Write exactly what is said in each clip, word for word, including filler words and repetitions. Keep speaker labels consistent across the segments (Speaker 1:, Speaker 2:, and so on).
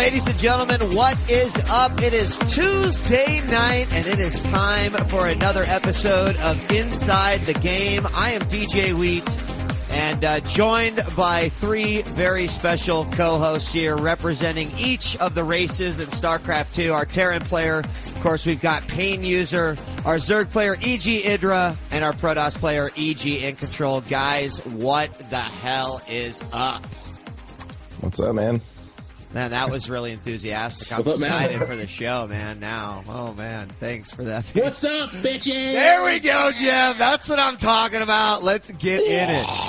Speaker 1: Ladies and gentlemen, what is up? It is Tuesday night, and it is time for another episode of Inside the Game. I am D J Wheat, and uh, joined by three very special co-hosts here representing each of the races in StarCraft two. Our Terran player, of course, we've got Pain User, our Zerg player, E G Idra, and our Protoss player, E G In Control. Guys, what the hell is up?
Speaker 2: What's up, man?
Speaker 1: Man, that was really enthusiastic. I'm
Speaker 3: What's up,
Speaker 1: excited
Speaker 3: man?
Speaker 1: for the show, man, now. Oh, man, thanks for that.
Speaker 3: What's up, bitches?
Speaker 1: There we go, Jeff. That's what I'm talking about. Let's get in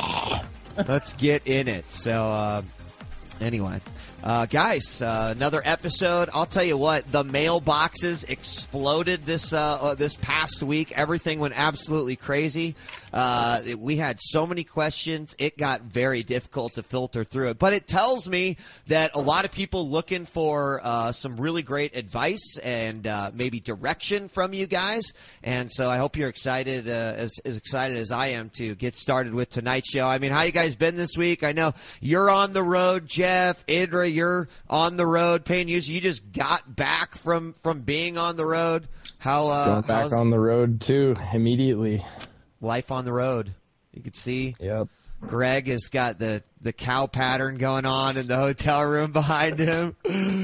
Speaker 1: it. Let's get in it. So, uh, anyway. Uh, guys, uh, another episode. I'll tell you what, the mailboxes exploded this uh, uh, this past week. Everything went absolutely crazy. Uh, it- we had so many questions. It got very difficult to filter through it. But it tells me that a lot of people looking for uh, some really great advice and uh, maybe direction from you guys. And so I hope you're excited, uh, as, as excited as I am to get started with tonight's show. I mean, how you guys been this week? I know you're on the road, Jeff, Idra, you're on the road. Pain User, you just got back from, from being on the road. How uh,
Speaker 2: Going back
Speaker 1: how's
Speaker 2: on the road, too, immediately.
Speaker 1: life on the road? You can see
Speaker 2: Yep.
Speaker 1: Greg has got the, the cow pattern going on in the hotel room behind him.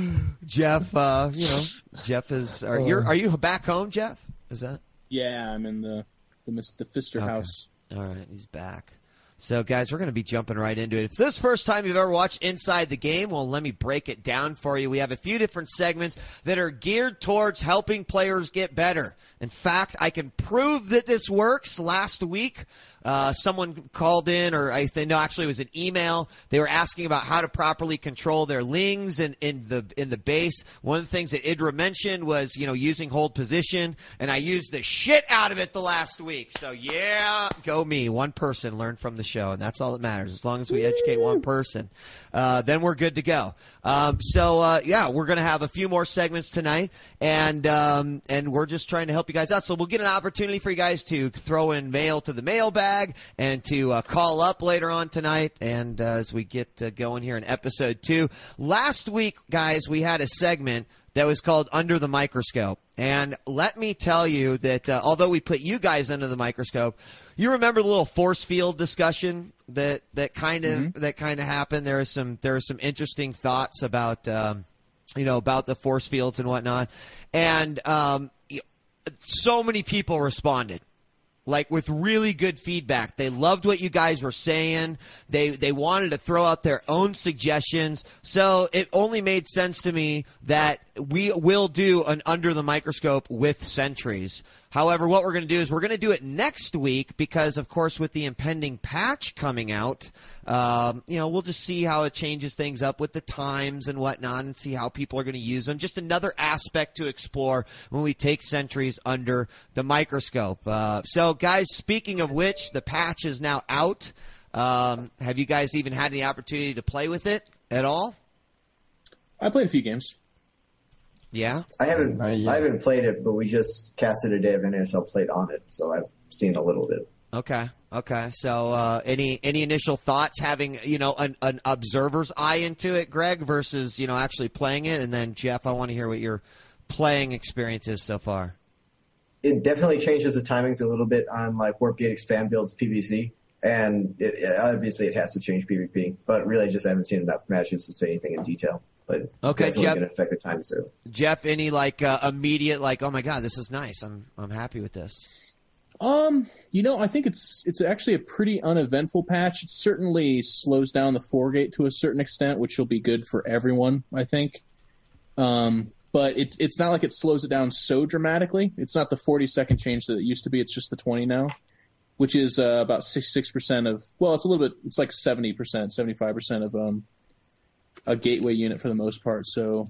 Speaker 1: Jeff, uh, you know, Jeff is. Are you are you back home, Jeff? Is that?
Speaker 3: Yeah, I'm in the the, Mis- the Pfister
Speaker 1: Okay.
Speaker 3: house.
Speaker 1: All right, he's back. So, guys, we're going to be jumping right into it. If this is the first time you've ever watched Inside the Game, well, let me break it down for you. We have a few different segments that are geared towards helping players get better. In fact, I can prove that this works. Last week, uh, someone called in, or I think, no, actually it was an email. They were asking about how to properly control their lings in, in the in the base. One of the things that Idra mentioned was, you know, using hold position, and I used the shit out of it the last week. So, yeah, go me. One person learned from the show, and that's all that matters. As long as we educate one person, uh, then we're good to go. Um, so, uh, yeah, we're going to have a few more segments tonight, and um, and we're just trying to help you guys out. So we'll get an opportunity for you guys to throw in mail to the mailbag and to uh, call up later on tonight, and uh, as we get uh, going here in episode two. Last week, guys, we had a segment that was called Under the Microscope. And let me tell you that uh, although we put you guys under the microscope, you remember the little force field discussion that that kind of
Speaker 3: Mm-hmm.
Speaker 1: that kind of happened. There is some there are some interesting thoughts about um, you know about the force fields and whatnot, and um, y- so many people responded. Like with really good feedback. They loved what you guys were saying. They they wanted to throw out their own suggestions. So it only made sense to me that we will do an Under the Microscope with Sentries. However, what we're going to do is we're going to do it next week because, of course, with the impending patch coming out, um, you know, we'll just see how it changes things up with the times and whatnot and see how people are going to use them. Just another aspect to explore when we take Sentries under the microscope. Uh, so, guys, speaking of which, the patch is now out. Um, have you guys even had the opportunity to play with it at all?
Speaker 3: I played a few games.
Speaker 1: Yeah?
Speaker 4: I haven't
Speaker 2: Not yet.
Speaker 4: I haven't played it, but we just casted a day of N A S L played on it, so I've seen a little bit.
Speaker 1: Okay. Okay. So, uh, any any initial thoughts having you know an, an observer's eye into it, Greg, versus you know actually playing it, and then Jeff, I want to hear what your playing experience is so far.
Speaker 4: It definitely changes the timings a little bit on like warp gate expand builds P V C, and it, it- obviously it has to change P V P. But really, I just haven't seen enough matches to say anything in detail. But
Speaker 1: Okay,
Speaker 4: definitely
Speaker 1: Jeff.
Speaker 4: going to affect the timings there.
Speaker 1: Jeff, any like uh, immediate like, oh my god, this is nice. I'm I'm happy with this.
Speaker 3: Um, you know, I think it's it's actually a pretty uneventful patch. It certainly slows down the four gate to a certain extent, which will be good for everyone, I think. Um, but it's it's not like it slows it down so dramatically. It's not the forty second change that it used to be. It's just the twenty now, which is uh, about sixty-six percent of. Well, it's a little bit. It's like seventy percent, seventy-five percent of um a gateway unit for the most part. So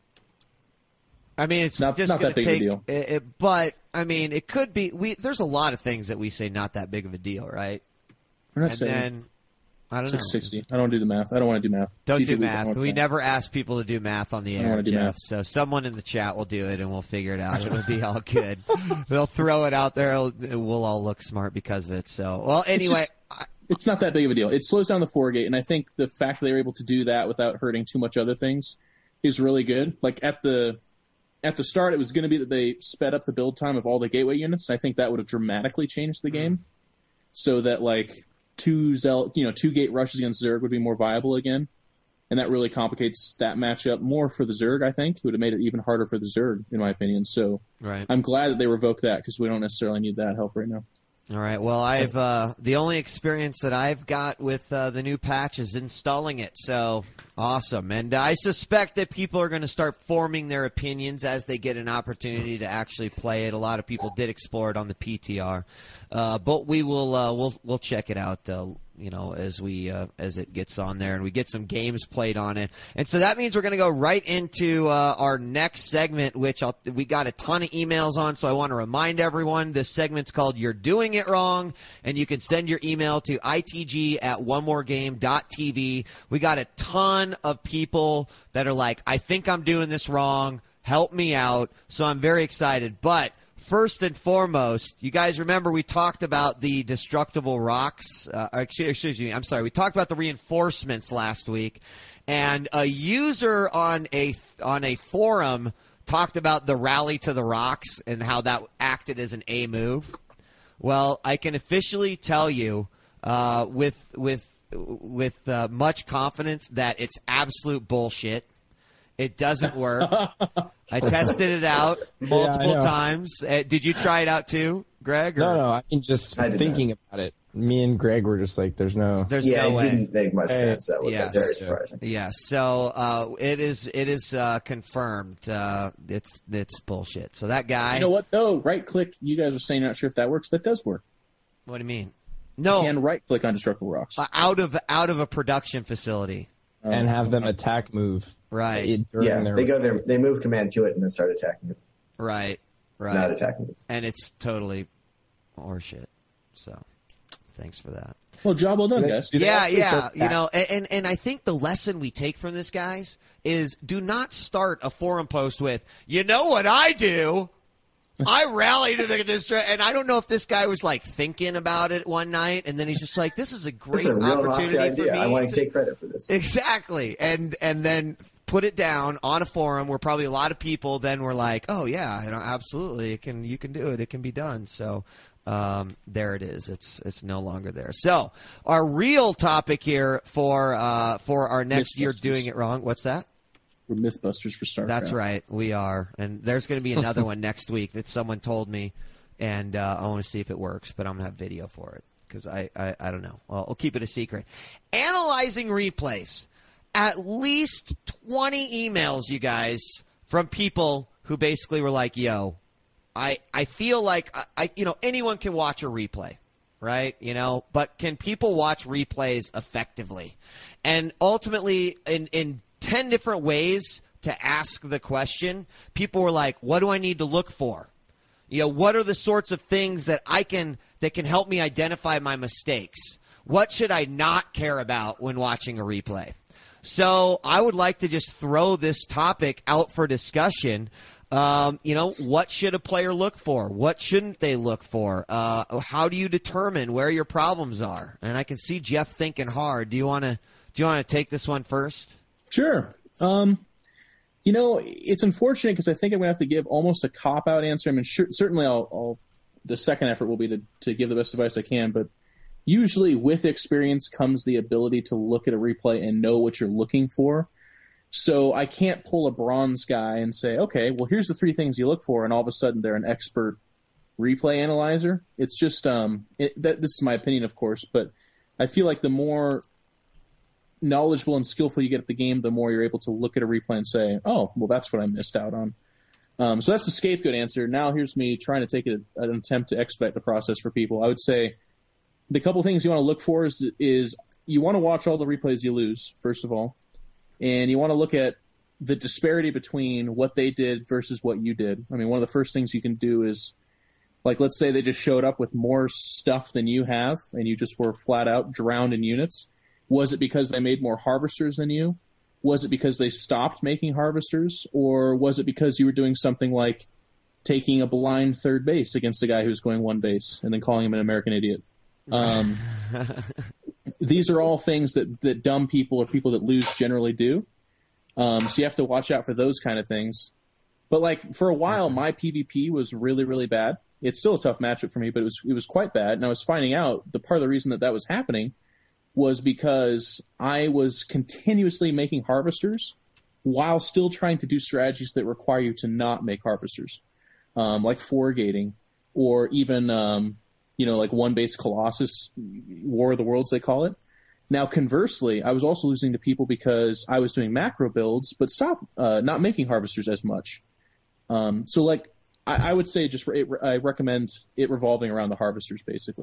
Speaker 1: I mean, it's
Speaker 3: Not-
Speaker 1: just
Speaker 3: not
Speaker 1: going
Speaker 3: that
Speaker 1: to
Speaker 3: big of a
Speaker 1: take
Speaker 3: deal.
Speaker 1: It, it, but I mean, it could be. We there's a lot of things that we say not that big of a deal, right?
Speaker 3: we're not
Speaker 1: And
Speaker 3: saying
Speaker 1: then I don't
Speaker 3: it's
Speaker 1: know.
Speaker 3: like sixty. I don't do the math. I don't want to do math.
Speaker 1: Don't
Speaker 3: D J
Speaker 1: do
Speaker 3: Week, I don't
Speaker 1: math.
Speaker 3: wanna
Speaker 1: We
Speaker 3: do math.
Speaker 1: never ask people to do math on the
Speaker 3: don't
Speaker 1: air,
Speaker 3: wanna do
Speaker 1: Jeff.
Speaker 3: math.
Speaker 1: So someone in the chat will do it, and we'll figure it out. It'll be all good. They'll throw it out there. It'll- We'll all look smart because of it. So, well, anyway,
Speaker 3: just- It's not that big of a deal. It slows down the four gate, and I think the fact that they were able to do that without hurting too much other things is really good. Like at the at the start, it was going to be that they sped up the build time of all the gateway units. I think that would have dramatically changed the game, so that like two Zel, you know, two gate rushes against Zerg would be more viable again, and that really complicates that matchup more for the Zerg. I think it would have made it even harder for the Zerg, in my opinion. So
Speaker 1: right.
Speaker 3: I'm glad that they revoked that because we don't necessarily need that help right now.
Speaker 1: All right. Well, I've uh, the only experience that I've got with uh, the new patch is installing it. So awesome, and I suspect that people are going to start forming their opinions as they get an opportunity to actually play it. A lot of people did explore it on the P T R, uh, but we will uh, we'll we'll check it out. Uh, you know, as we uh, as it gets on there and we get some games played on it. And so that means we're going to go right into uh, our next segment, which I'll, we got a ton of emails on, so I want to remind everyone this segment's called You're Doing It Wrong, and you can send your email to itg at one more game dot t v. We got a ton of people that are like, I think I'm doing this wrong, help me out, so I'm very excited. But first and foremost, you guys remember we talked about the destructible rocks. Uh, excuse, excuse me, I'm sorry. We talked about the reinforcements last week, and a user on a on a forum talked about the rally to the rocks and how that acted as an A move. Well, I can officially tell you uh, with with with uh, much confidence that it's absolute bullshit. It doesn't work. I tested it out multiple
Speaker 2: yeah,
Speaker 1: times. Uh, did you try it out too, Greg? Or?
Speaker 2: No, no. I mean, just
Speaker 4: I
Speaker 2: thinking
Speaker 4: not.
Speaker 2: about it. Me and Greg were just like, "There's no."
Speaker 1: There's
Speaker 4: yeah,
Speaker 1: no
Speaker 4: it
Speaker 1: way.
Speaker 4: didn't make much
Speaker 2: Hey,
Speaker 4: sense. That was
Speaker 1: yeah.
Speaker 4: very surprising.
Speaker 1: Yeah, so uh, it is. It is uh, confirmed. Uh, it's it's bullshit. So that guy.
Speaker 3: You know what though? Right click. You guys are saying not sure if that works. That does work.
Speaker 1: What do you mean? No,
Speaker 3: And right click on destructible rocks.
Speaker 1: uh, out of out of a production facility.
Speaker 2: and
Speaker 3: Oh,
Speaker 2: have them
Speaker 3: okay.
Speaker 2: attack move.
Speaker 1: Right.
Speaker 2: it- during
Speaker 4: Yeah,
Speaker 2: their-
Speaker 4: they go there. They move command to it and then start attacking it.
Speaker 1: Right. Right.
Speaker 4: Not attacking it.
Speaker 1: And it's totally horseshit. So, thanks for that.
Speaker 3: Well, job well done,
Speaker 2: Do they-
Speaker 3: guys.
Speaker 2: do they
Speaker 1: Yeah,
Speaker 2: actually
Speaker 1: yeah.
Speaker 2: go
Speaker 1: You
Speaker 2: back?
Speaker 1: know, and and I think the lesson we take from this, guys, is do not start a forum post with, you know what I do? I rally to the district, and I don't know if this guy was like thinking about it one night, and then he's just like, "This is a
Speaker 4: This
Speaker 1: great
Speaker 4: is a real
Speaker 1: opportunity
Speaker 4: Nazi
Speaker 1: for
Speaker 4: idea.
Speaker 1: me."
Speaker 4: I want
Speaker 1: to-
Speaker 4: to take credit for this.
Speaker 1: Exactly, and and then put it down on a forum where probably a lot of people then were like, "Oh yeah, you know, absolutely, it can, you can do it, it can be done." So um, there it is. It's it's no longer there. So our real topic here for uh, for our next year
Speaker 3: Mythbusters.
Speaker 1: doing it wrong. What's that?
Speaker 3: We're Mythbusters for StarCraft.
Speaker 1: That's right, we are, and there's going to be another one next week that someone told me, and uh, I want to see if it works, but I'm going to have video for it because I, I I don't know. Well, I'll keep it a secret. Analyzing replays. At least twenty emails, you guys, from people who basically were like, "Yo, I I feel like I, I you know anyone can watch a replay." Right, you know, but can people watch replays effectively? And ultimately, in in ten different ways to ask the question, people were like, "What do I need to look for? You know, what are the sorts of things that I can that can help me identify my mistakes? What should I not care about when watching a replay?" So I would like to just throw this topic out for discussion. Um, you know, what should a player look for? What shouldn't they look for? Uh, how do you determine where your problems are? And I can see Jeff thinking hard. Do you want to do you want to take this one first?
Speaker 3: Sure. Um, you know, it's unfortunate because I think I'm going to have to give almost a cop-out answer. I mean, sure, certainly I'll, I'll, the second effort will be to, to give the best advice I can, but usually with experience comes the ability to look at a replay and know what you're looking for. So I can't pull a bronze guy and say, okay, well, here's the three things you look for, and all of a sudden they're an expert replay analyzer. It's just, um, it, that, this is my opinion, of course, but I feel like the more knowledgeable and skillful you get at the game, the more you're able to look at a replay and say, oh, well, that's what I missed out on. Um, so that's the scapegoat answer. Now here's me trying to take a, an attempt to expedite the process for people. I would say the couple things you want to look for is, is you want to watch all the replays you lose, first of all, and you want to look at the disparity between what they did versus what you did. I mean, one of the first things you can do is, like, let's say they just showed up with more stuff than you have, and you just were flat out drowned in units. Was it because they made more harvesters than you? Was it because they stopped making harvesters? Or was it because you were doing something like taking a blind third base against a guy who's going one base and then calling him an American idiot? Um, these are all things that, that dumb people or people that lose generally do. Um, so you have to watch out for those kind of things. But like for a while,
Speaker 1: Okay.
Speaker 3: my PvP was really, really bad. It's still a tough matchup for me, but it was it was quite bad. And I was finding out the part of the reason that that was happening was because I was continuously making harvesters while still trying to do strategies that require you to not make harvesters, um, like four-gating, or even um, you know like one base Colossus, War of the Worlds they call it. Now, conversely, I was also losing to people because I was doing macro builds, but stop uh, not making harvesters as much. Um, so, like, I, I would say just re- I recommend it revolving around the harvesters, basically.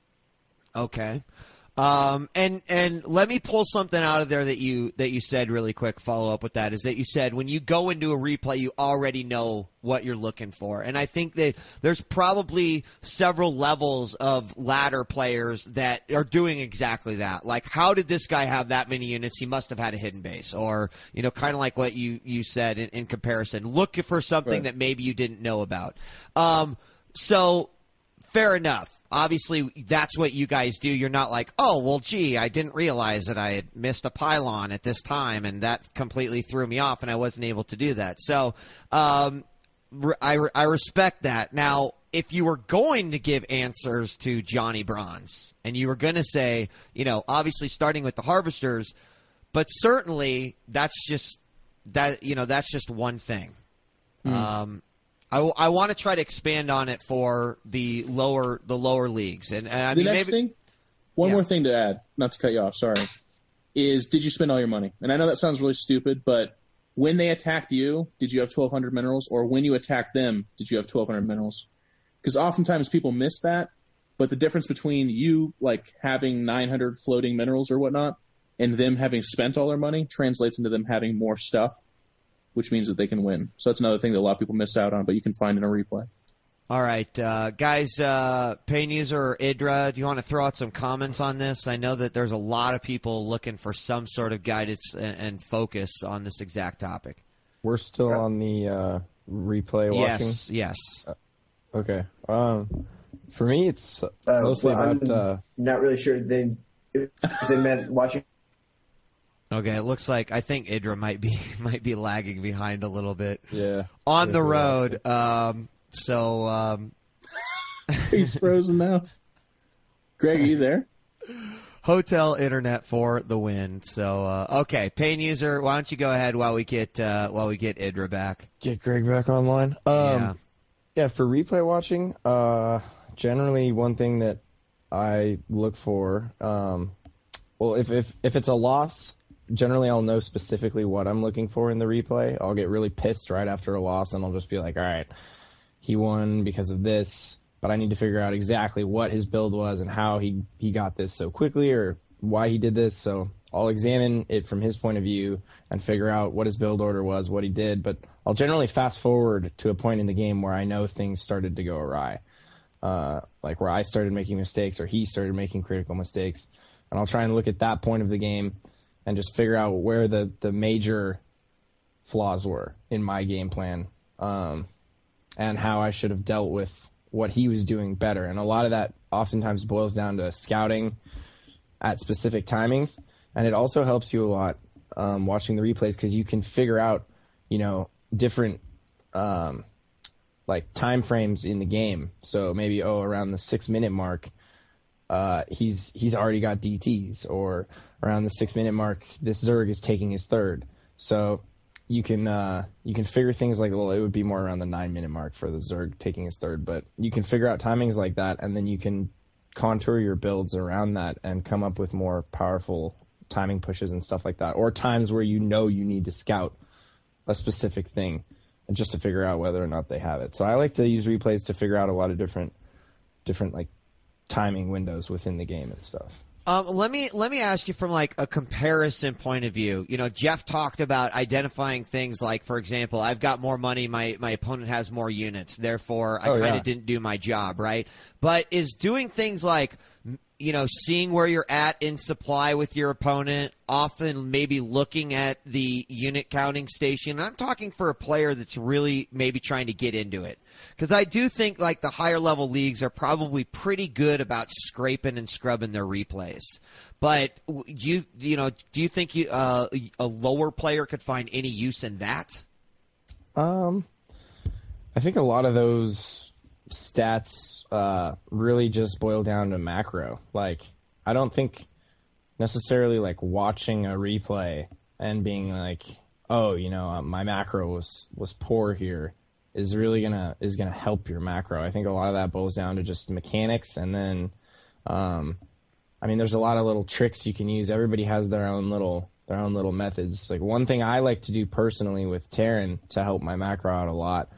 Speaker 1: Okay. Um, and and let me pull something out of there that you that you said really quick. Follow up with that is that you said when you go into a replay, you already know what you're looking for, and I think that there's probably several levels of ladder players that are doing exactly that. Like, how did this guy have that many units? He must have had a hidden base, or you know, kind of like what you you said in, in comparison. Look for something
Speaker 3: Right.
Speaker 1: that maybe you didn't know about. Um, so fair enough. Obviously, that's what you guys do. You're not like, oh, well, gee, I didn't realize that I had missed a pylon at this time, and that completely threw me off, and I wasn't able to do that. So um, re- I, re- I respect that. Now, if you were going to give answers to Johnny Bronze, and you were going to say, you know, obviously starting with the harvesters, but certainly that's just that, you know, that's just one thing.
Speaker 3: Mm.
Speaker 1: Um, I, I want to try to expand on it for the lower the lower leagues, and, and I
Speaker 3: the
Speaker 1: mean
Speaker 3: next
Speaker 1: maybe
Speaker 3: thing, one
Speaker 1: Yeah.
Speaker 3: more thing to add, not to cut you off, sorry, is did you spend all your money? And I know that sounds really stupid, but when they attacked you, did you have twelve hundred minerals? Or when you attacked them, did you have twelve hundred minerals? Because oftentimes people miss that, but the difference between you like having nine hundred floating minerals or whatnot and them having spent all their money translates into them having more stuff, which means that they can win. So that's another thing that a lot of people miss out on, but you can find in a replay.
Speaker 1: All right, uh, guys, uh, Pain User or Idra, do you want to throw out some comments on this? I know that there's a lot of people looking for some sort of guidance and, and focus on this exact topic.
Speaker 2: We're still on the uh, replay watching.
Speaker 1: Yes, yes.
Speaker 2: Okay. Um, for me, it's
Speaker 4: Uh,
Speaker 2: mostly
Speaker 4: well,
Speaker 2: about.
Speaker 4: I'm
Speaker 2: Uh,
Speaker 4: not really sure they if they meant watching.
Speaker 1: Okay, it looks like I think Idra might be might be lagging behind a little bit
Speaker 2: yeah.
Speaker 1: on the
Speaker 2: Yeah,
Speaker 1: road. Um, so um,
Speaker 3: He's frozen now. Greg, are you there?
Speaker 1: hotel internet for the win. So uh, okay, Pain User, why don't you go ahead while we get uh, while we get Idra back?
Speaker 2: Get Greg back online. Um,
Speaker 1: Yeah.
Speaker 2: yeah. For replay watching, uh, generally one thing that I look for, um, well, if if if it's a loss. Generally, I'll know specifically what I'm looking for in the replay. I'll get really pissed right after a loss, and I'll just be like, all right, he won because of this, but I need to figure out exactly what his build was and how he, he got this so quickly or why he did this. So I'll examine it from his point of view and figure out what his build order was, what he did. But I'll generally fast forward to a point in the game where I know things started to go awry, uh, like where I started making mistakes or he started making critical mistakes. And I'll try and look at that point of the game and just figure out where the, the major flaws were in my game plan, um, and how I should have dealt with what he was doing better. And a lot of that oftentimes boils down to scouting at specific timings, and it also helps you a lot um, watching the replays because you can figure out, you know, different um, like time frames in the game. So maybe, oh, around the six-minute mark, Uh, he's he's already got D Ts, or around the six minute mark, this Zerg is taking his third. So you can uh, you can figure things like, well, it would be more around the nine minute mark for the Zerg taking his third, but you can figure out timings like that, and then you can contour your builds around that and come up with more powerful timing pushes and stuff like that, or times where you know you need to scout a specific thing and just to figure out whether or not they have it. So I like to use replays to figure out a lot of different different like timing windows within the game and stuff.
Speaker 1: Um, let me let me ask you from like a comparison point of view. You know, Jeff talked about identifying things like, for example, I've got more money, my my opponent has more units, therefore I
Speaker 2: Oh,
Speaker 1: kind of
Speaker 2: yeah.
Speaker 1: didn't do my job, right? But is doing things like you know, seeing where you're at in supply with your opponent, often maybe looking at the unit counting station. I'm talking for a player that's really maybe trying to get into it. Because I do think, like, the higher level leagues are probably pretty good about scraping and scrubbing their replays. But do you, you know, do you think you, uh, a lower player could find any use in that?
Speaker 2: Um, I think a lot of those stats uh, really just boil down to macro. Like, I don't think necessarily like watching a replay and being like, oh, you know, uh, my macro was was poor here is really gonna is gonna help your macro. I think a lot of that boils down to just mechanics, and then, um, I mean, there's a lot of little tricks you can use. Everybody has their own little their own little methods. Like, one thing I like to do personally with Terran to help my macro out a lot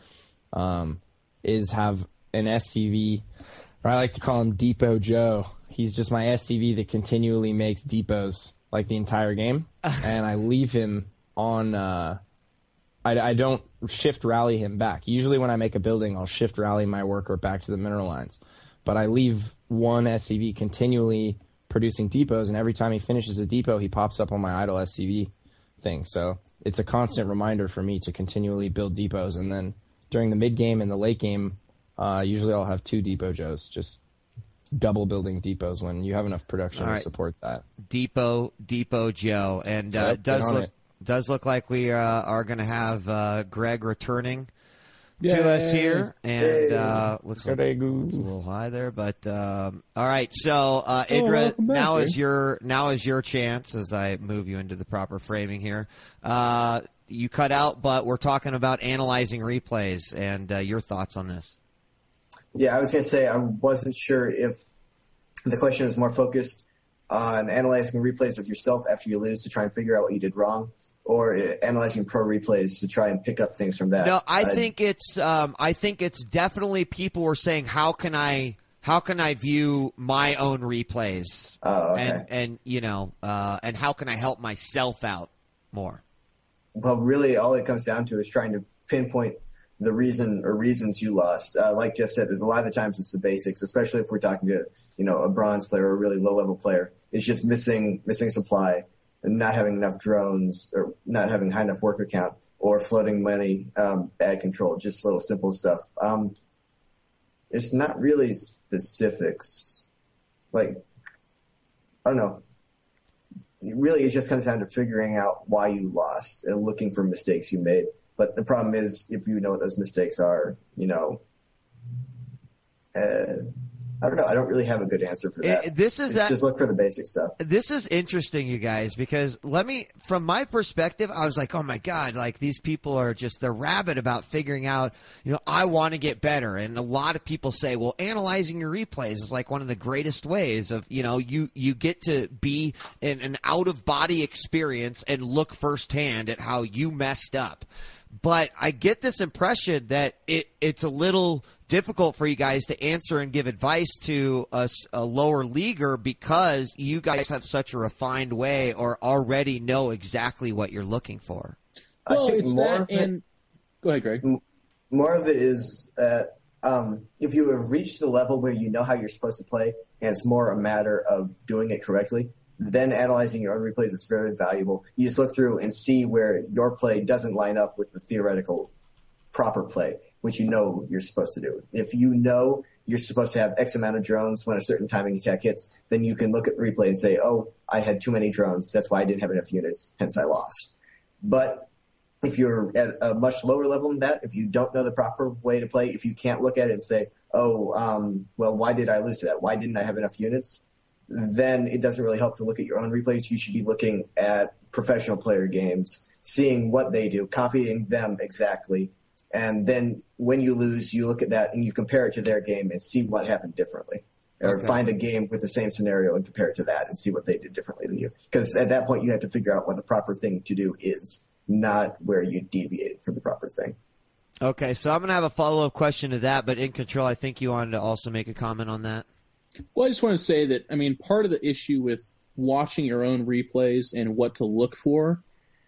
Speaker 2: um, is have an S C V, or I like to call him Depot Joe. He's just my S C V that continually makes depots like the entire game, and I leave him on. Uh, I, I don't shift rally him back. Usually when I make a building, I'll shift rally my worker back to the mineral lines, but I leave one S C V continually producing depots, and every time he finishes a depot, he pops up on my idle S C V thing. So it's a constant reminder for me to continually build depots, and then during the mid game and the late game, uh, usually I'll have two Depot Joes, just double building depots when you have enough production
Speaker 1: All right.
Speaker 2: to support that.
Speaker 1: Depot, Depot Joe, and uh,
Speaker 2: Yep,
Speaker 1: it does
Speaker 2: get on
Speaker 1: look
Speaker 2: it.
Speaker 1: does look like we uh, are going to have uh, Greg returning
Speaker 2: Yay.
Speaker 1: to us here, and uh, looks like
Speaker 2: Yay.
Speaker 1: it's a little high there, but um, all right. So uh,
Speaker 3: Oh,
Speaker 1: Idra,
Speaker 3: welcome back,
Speaker 1: now
Speaker 3: Greg.
Speaker 1: is your now is your chance as I move you into the proper framing here. Uh, you cut out, but we're talking about analyzing replays, and uh, your thoughts on this.
Speaker 4: Yeah, I was going to say I wasn't sure if the question was more focused on analyzing replays of yourself after you lose to try and figure out what you did wrong, or uh, analyzing pro replays to try and pick up things from that.
Speaker 1: No, I
Speaker 4: Uh,
Speaker 1: think it's um, I think it's definitely people were saying how can I how can I view my own replays
Speaker 4: Oh, okay.
Speaker 1: and and you know uh, and how can I help myself out more.
Speaker 4: Well, really, all it comes down to is trying to pinpoint the reason or reasons you lost. Uh, like Jeff said, there's a lot of the times it's the basics, especially if we're talking to, you know, a bronze player or a really low level player. It's just missing missing supply and not having enough drones or not having high enough worker count or floating money, um, bad control, just little simple stuff. Um, it's not really specifics. Like, I don't know. Really, it just comes down to figuring out why you lost and looking for mistakes you made. But the problem is, if you know what those mistakes are, you know, uh, I don't know. I don't really have a good answer for that.
Speaker 1: It- this is
Speaker 4: It's
Speaker 1: a-
Speaker 4: just look for the basic stuff.
Speaker 1: This is interesting, you guys, because let me, from my perspective, I was like, oh my God, like these people are just, they're rabid about figuring out, you know, I want to get better. And a lot of people say, well, analyzing your replays is like one of the greatest ways of, you know, you, you get to be in an out of body experience and look firsthand at how you messed up. But I get this impression that it, it's a little difficult for you guys to answer and give advice to a, s- a lower leaguer because you guys have such a refined way or already know exactly what you're looking for.
Speaker 3: Well,
Speaker 4: I think
Speaker 3: it's
Speaker 4: more
Speaker 3: that,
Speaker 4: of it-
Speaker 3: and go ahead, Greg.
Speaker 4: More of it is that um, if you have reached the level where you know how you're supposed to play, and it's more a matter of doing it correctly, then analyzing your own replays is very valuable. You just look through and see where your play doesn't line up with the theoretical proper play, which you know you're supposed to do. If you know you're supposed to have X amount of drones when a certain timing attack hits, then you can look at the replay and say, oh, I had too many drones. That's why I didn't have enough units, hence I lost. But if you're at a much lower level than that, if you don't know the proper way to play, if you can't look at it and say, oh, um, well, why did I lose to that? Why didn't I have enough units? Then it doesn't really help to look at your own replays. You should be looking at professional player games, seeing what they do, copying them exactly. And then when you lose, you look at that and you compare it to their game and see what happened differently. Or
Speaker 1: Okay.
Speaker 4: find a game with the same scenario and compare it to that and see what they did differently than you. Because at that point, you have to figure out what the proper thing to do is, not where you deviate from the proper thing.
Speaker 1: Okay, so I'm going to have a follow-up question to that, but in control, I think you wanted to also make a comment on that.
Speaker 3: Well, I just want to say that, I mean, part of the issue with watching your own replays and what to look for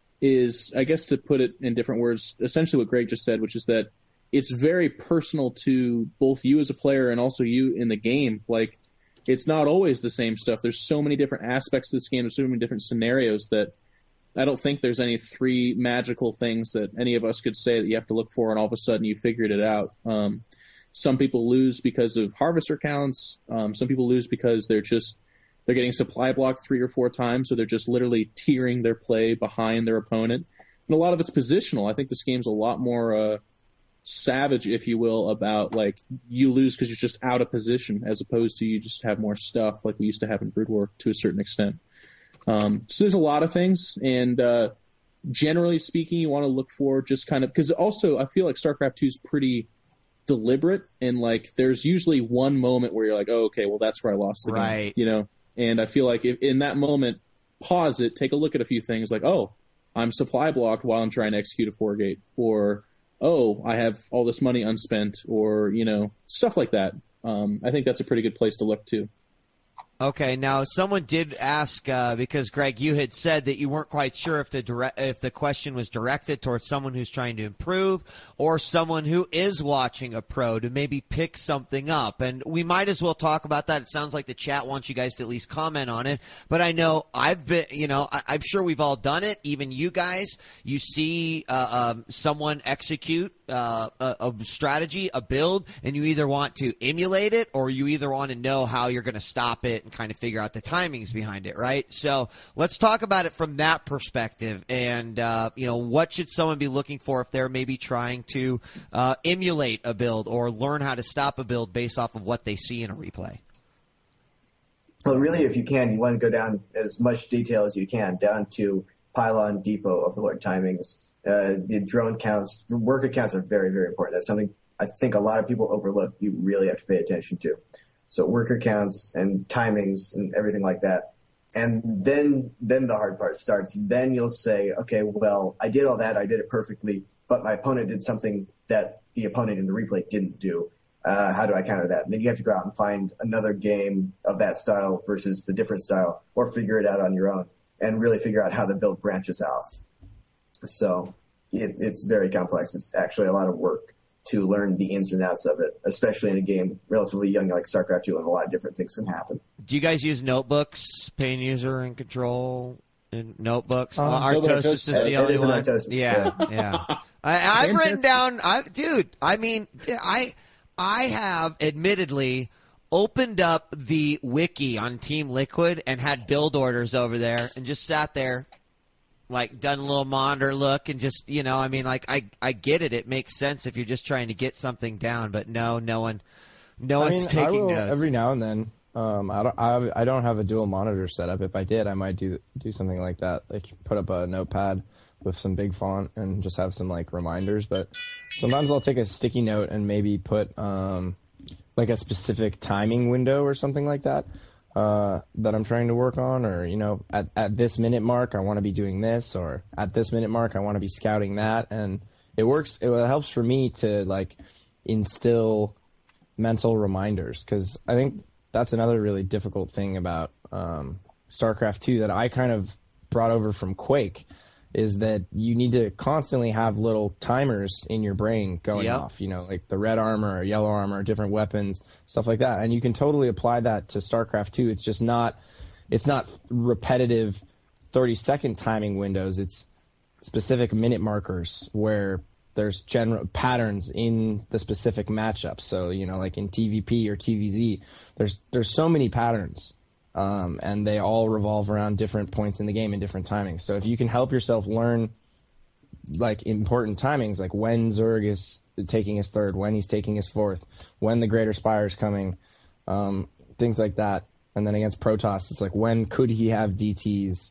Speaker 3: is, I guess to put it in different words, essentially what Greg just said, which is that it's very personal to both you as a player and also you in the game. Like, it's not always the same stuff. There's so many different aspects of this game. There's so many different scenarios that I don't think there's any three magical things that any of us could say that you have to look for and all of a sudden you figured it out. Um, some people lose because of harvester counts. Um, some people lose because they're just they're getting supply blocked three or four times, or they're just literally tearing their play behind their opponent. And a lot of it's positional. I think this game's a lot more uh, savage, if you will, about like you lose because you're just out of position, as opposed to you just have more stuff like we used to have in Brood War to a certain extent. Um, so there's a lot of things, and uh, generally speaking, you want to look for just kind of because also I feel like StarCraft two is pretty deliberate, and like there's usually one moment where you're like, oh, okay, well that's where I lost the
Speaker 1: right.
Speaker 3: game, you know. And I feel like if, in that moment, pause it, take a look at a few things, like, oh, I'm supply blocked while I'm trying to execute a four gate, or oh, I have all this money unspent, or, you know, stuff like that. Um, I think that's a pretty good place to look to.
Speaker 1: Okay, now someone did ask uh, because Greg, you had said that you weren't quite sure if the dire- if the question was directed towards someone who's trying to improve or someone who is watching a pro to maybe pick something up, and we might as well talk about that. It sounds like the chat wants you guys to at least comment on it, but I know I've been, you know, I- I'm sure we've all done it. Even you guys, you see uh, um, someone execute uh, a, a strategy, a build, and you either want to emulate it or you either want to know how you're going to stop it and kind of figure out the timings behind it, right? So let's talk about it from that perspective. And, uh, you know, what should someone be looking for if they're maybe trying to uh, emulate a build or learn how to stop a build based off of what they see in a replay?
Speaker 4: Well, really, if you can, you want to go down as much detail as you can, down to pylon, depot, overlord timings. Uh, the drone counts, worker counts are very, very important. That's something I think a lot of people overlook. You really have to pay attention to. So worker counts and timings and everything like that. And then then the hard part starts. Then you'll say, okay, well, I did all that. I did it perfectly, but my opponent did something that the opponent in the replay didn't do. Uh, how do I counter that? And then you have to go out and find another game of that style versus the different style, or figure it out on your own and really figure out how the build branches off. So it, it's very complex. It's actually a lot of work to learn the ins and outs of it, especially in a game relatively young like StarCraft two, and a lot of different things can happen.
Speaker 1: Do you guys use notebooks, Pain User and Control in notebooks?
Speaker 3: Um,
Speaker 1: uh, Artosis is the
Speaker 4: uh,
Speaker 1: only one.
Speaker 4: Artosis,
Speaker 1: yeah,
Speaker 4: yeah.
Speaker 1: yeah. I, I've written down, I, dude, I mean, I, I have admittedly opened up the wiki on Team Liquid and had build orders over there and just sat there, like done a little monitor look and just, you know, I mean, like I, I get it. It makes sense if you're just trying to get something down, but no, no one, no
Speaker 2: I
Speaker 1: one's
Speaker 2: mean,
Speaker 1: taking
Speaker 2: I will,
Speaker 1: notes.
Speaker 2: every now and then. Um, I don't, I, I don't have a dual monitor setup. If I did, I might do do something like that, like put up a notepad with some big font and just have some like reminders. But sometimes I'll take a sticky note and maybe put um, like a specific timing window or something like that. Uh, that I'm trying to work on, or, you know, at, at this minute mark, I want to be doing this, or at this minute mark, I want to be scouting that. And it works. It helps for me to like instill mental reminders. 'Cause I think that's another really difficult thing about, um, StarCraft two that I kind of brought over from Quake, is that you need to constantly have little timers in your brain going
Speaker 1: Yep.
Speaker 2: off, you know, like the red armor or yellow armor, different weapons, stuff like that. And you can totally apply that to StarCraft two. It's just not, it's not repetitive thirty second timing windows. It's specific minute markers where there's general patterns in the specific matchup. So, you know, like in T V P or T V Z, there's, there's so many patterns. Um, and they all revolve around different points in the game and different timings. So if you can help yourself learn like important timings, like when Zerg is taking his third, when he's taking his fourth, when the Greater Spire is coming, um, things like that. And then against Protoss, it's like, when could he have D Ts?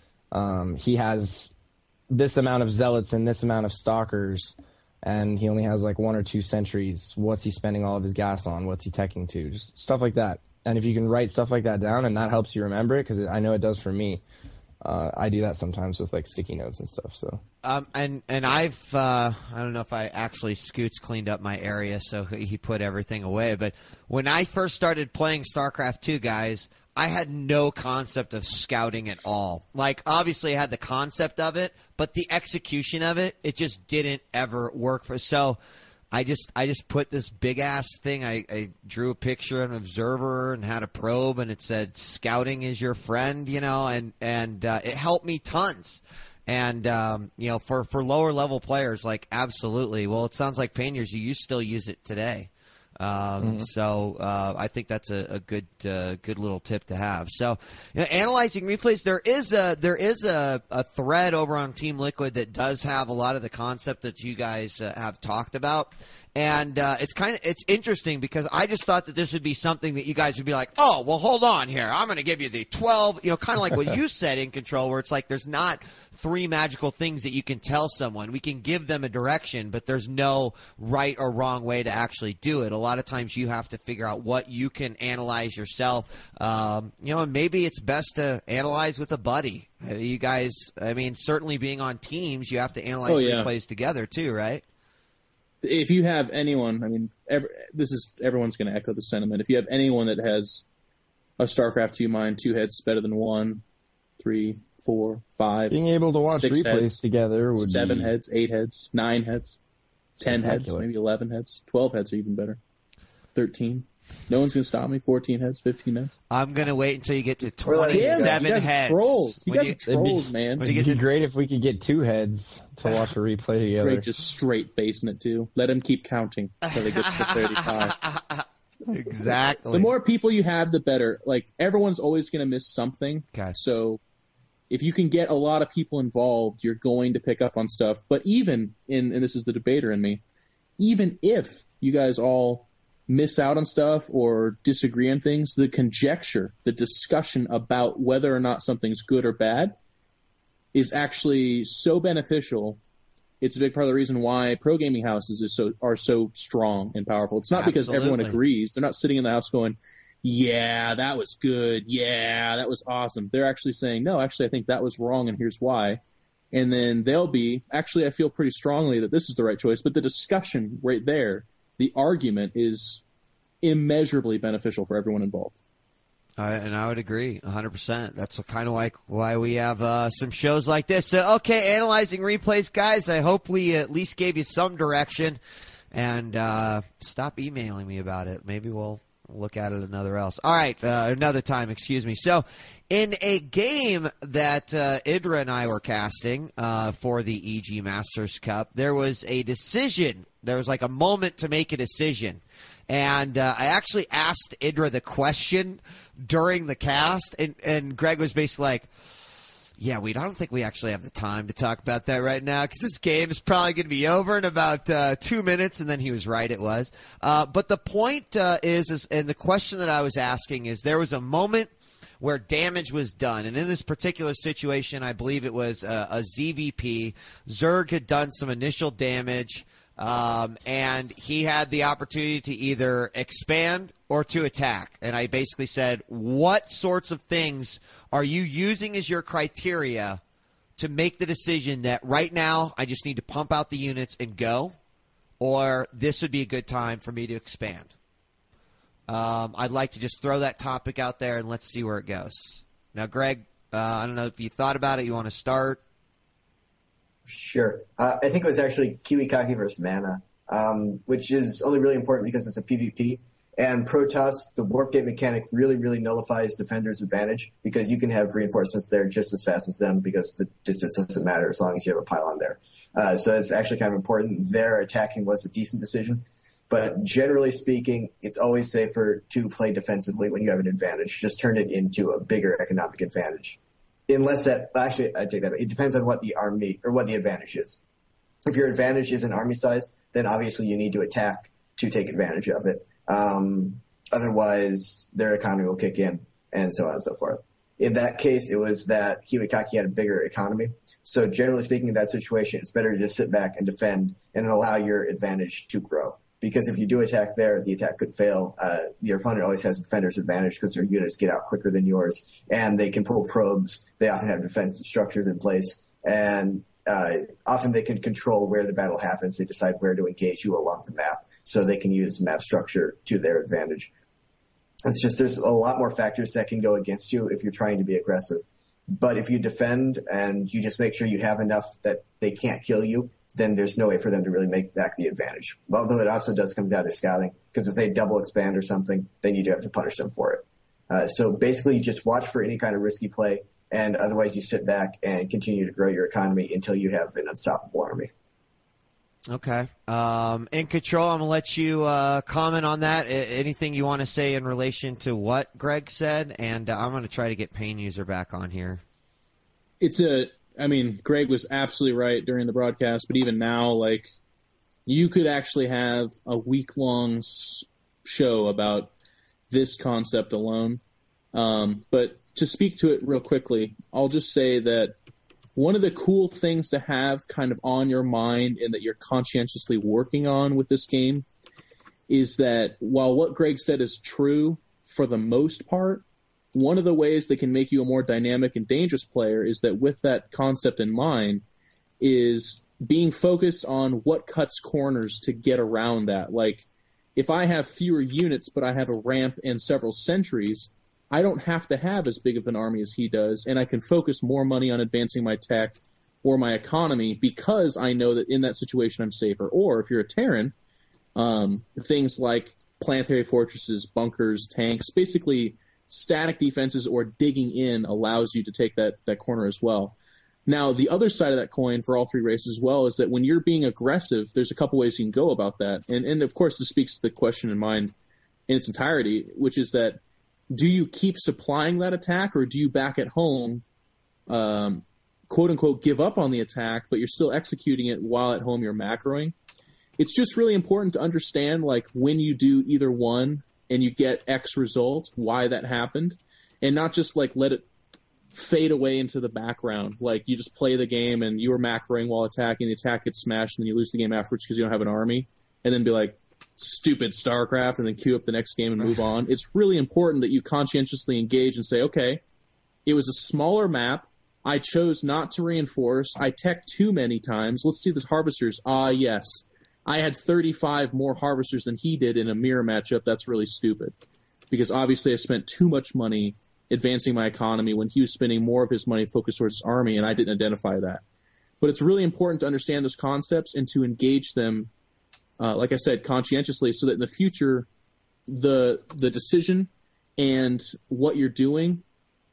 Speaker 2: Um, he has this amount of Zealots and this amount of Stalkers, and he only has like one or two sentries. What's he spending all of his gas on? What's he teching to? Just stuff like that. And if you can write stuff like that down and that helps you remember it, because I know it does for me, uh, I do that sometimes with like sticky notes and stuff. So
Speaker 1: Um, and and I've uh, I don't know if I actually Scoots cleaned up my area, so he put everything away. But when I first started playing StarCraft two, guys, I had no concept of scouting at all. Like, obviously, I had the concept of it, but the execution of it, it just didn't ever work for. So I just I just put this big ass thing. I, I drew a picture of an observer and had a probe, and it said "Scouting is your friend," you know, and and uh, it helped me tons. And um, you know, for, for lower level players, like absolutely. Well, it sounds like Painters, you, you still use it today. Um, mm-hmm. So uh, I think that's a, a good uh, good little tip to have. So you know, analyzing replays, there is a there is a, a thread over on Team Liquid that does have a lot of the concept that you guys uh, have talked about. And uh, it's kind of it's interesting because I just thought that this would be something that you guys would be like, oh, well, hold on here. I'm going to give you the twelve, you know, kind of like what you said in Control, where it's like there's not three magical things that you can tell someone. We can give them a direction, but there's no right or wrong way to actually do it. A lot of times you have to figure out what you can analyze yourself. Um, you know, and maybe it's best to analyze with a buddy. You guys, I mean, certainly being on teams, you have to analyze
Speaker 3: oh, yeah.
Speaker 1: replays together too, right?
Speaker 3: If you have anyone, I mean, every, this is everyone's going to echo the sentiment. If you have anyone that has a StarCraft two mind, two heads is better than one, three, four, five,
Speaker 2: being able to watch replays
Speaker 3: heads,
Speaker 2: together would
Speaker 3: seven
Speaker 2: be
Speaker 3: heads, eight heads, nine heads, ten heads, maybe eleven heads, twelve heads are even better, thirteen. No one's going to stop me. fourteen heads, fifteen heads.
Speaker 1: I'm going to wait until you get to
Speaker 4: Damn,
Speaker 1: twenty-seven
Speaker 3: you guys
Speaker 1: heads.
Speaker 3: Are trolls. You
Speaker 1: When
Speaker 3: guys
Speaker 1: you-
Speaker 3: are trolls,
Speaker 2: be-
Speaker 3: man.
Speaker 1: when you
Speaker 2: It'd
Speaker 1: get
Speaker 2: be
Speaker 1: to-
Speaker 2: great if we could get two heads to watch a replay together.
Speaker 3: Great, just straight facing it too. Let him keep counting until he gets to thirty-five.
Speaker 1: Exactly.
Speaker 3: The more people you have, the better. Like, everyone's always going to miss something.
Speaker 1: Okay.
Speaker 3: So if you can get a lot of people involved, you're going to pick up on stuff. But even in, and this is the debater in me, even if you guys all miss out on stuff or disagree on things, the conjecture, the discussion about whether or not something's good or bad is actually so beneficial. It's a big part of the reason why pro gaming houses is so are so strong and powerful. It's not because everyone
Speaker 1: Absolutely.
Speaker 3: agrees. They're not sitting in the house going, yeah, that was good. Yeah, that was awesome. They're actually saying, no, actually, I think that was wrong, and here's why. And then they'll be, actually, I feel pretty strongly that this is the right choice. But the discussion right there, the argument is immeasurably beneficial for everyone involved.
Speaker 1: Uh, and I would agree one hundred percent. That's kind of like why we have uh, some shows like this. So, okay, analyzing replays, guys. I hope we at least gave you some direction. And uh, stop emailing me about it. Maybe we'll look at it another else. All right, uh, another time, excuse me. So, in a game that uh, Idra and I were casting uh, for the E G Masters Cup, there was a decision. There was like a moment to make a decision. And uh, I actually asked Idra the question during the cast, and, and Greg was basically like, yeah, we I don't think we actually have the time to talk about that right now because this game is probably going to be over in about uh, two minutes, and then he was right, it was. Uh, but the point uh, is, is, and the question that I was asking is, there was a moment where damage was done. And in this particular situation, I believe it was a, a Z V P. Zerg had done some initial damage. Um, and he had the opportunity to either expand or to attack. And I basically said, what sorts of things are you using as your criteria to make the decision that right now I just need to pump out the units and go, or this would be a good time for me to expand? Um, I'd like to just throw that topic out there and let's see where it goes. Now, Greg, uh, I don't know if you thought about it. You want to start?
Speaker 4: Sure. Uh, I think it was actually Kiwikaki versus Mana, um, which is only really important because it's a PvP. And Protoss, the warp gate mechanic really, really nullifies defender's advantage because you can have reinforcements there just as fast as them because the distance doesn't matter as long as you have a pylon there. Uh, so it's actually kind of important. Their attacking was a decent decision. But generally speaking, it's always safer to play defensively when you have an advantage. Just turn it into a bigger economic advantage. Unless that, actually, I take that back. It depends on what the army, or what the advantage is. If your advantage is an army size, then obviously you need to attack to take advantage of it. Um, otherwise, their economy will kick in, and so on and so forth. In that case, it was that Kiwikaki had a bigger economy. So generally speaking, in that situation, it's better to just sit back and defend and allow your advantage to grow. Because if you do attack there, the attack could fail. Uh, your opponent always has defender's advantage because their units get out quicker than yours, and they can pull probes. They often have defensive structures in place, and uh, often they can control where the battle happens. They decide where to engage you along the map, so they can use map structure to their advantage. It's just there's a lot more factors that can go against you if you're trying to be aggressive. But if you defend and you just make sure you have enough that they can't kill you, then there's no way for them to really make back the advantage. Although it also does come down to scouting, because if they double expand or something, then you do have to punish them for it. Uh, so basically, you just watch for any kind of risky play, and otherwise you sit back and continue to grow your economy until you have an unstoppable army.
Speaker 1: Okay. Um, in Control, I'm going to let you uh, comment on that. I- anything you want to say in relation to what Greg said? And uh, I'm going to try to get Pain User back on here.
Speaker 3: It's a, I mean, Greg was absolutely right during the broadcast, but even now, like, you could actually have a week-long s- show about this concept alone. Um, but to speak to it real quickly, I'll just say that one of the cool things to have kind of on your mind and that you're conscientiously working on with this game is that while what Greg said is true for the most part, one of the ways that can make you a more dynamic and dangerous player is that with that concept in mind is being focused on what cuts corners to get around that. Like, if I have fewer units but I have a ramp and several sentries, I don't have to have as big of an army as he does, and I can focus more money on advancing my tech or my economy because I know that in that situation I'm safer. Or if you're a Terran, um, things like planetary fortresses, bunkers, tanks, basically static defenses or digging in allows you to take that, that corner as well. Now, the other side of that coin for all three races as well is that when you're being aggressive, there's a couple ways you can go about that. And, and of course, this speaks to the question in mind in its entirety, which is that do you keep supplying that attack or do you back at home, um, quote unquote, give up on the attack, but you're still executing it while at home you're macroing? It's just really important to understand, like, when you do either one and you get X result, why that happened, and not just like let it fade away into the background. Like, you just play the game and you were macroing while attacking, the attack gets smashed, and then you lose the game afterwards because you don't have an army, and then be like, stupid StarCraft, and then queue up the next game and move on. It's really important that you conscientiously engage and say, okay, it was a smaller map. I chose not to reinforce. I teched too many times. Let's see the harvesters. Ah, yes. I had thirty-five more harvesters than he did in a mirror matchup. That's really stupid. Because obviously I spent too much money advancing my economy when he was spending more of his money focused towards his army, and I didn't identify that. But it's really important to understand those concepts and to engage them, uh, like I said, conscientiously, so that in the future, the the decision and what you're doing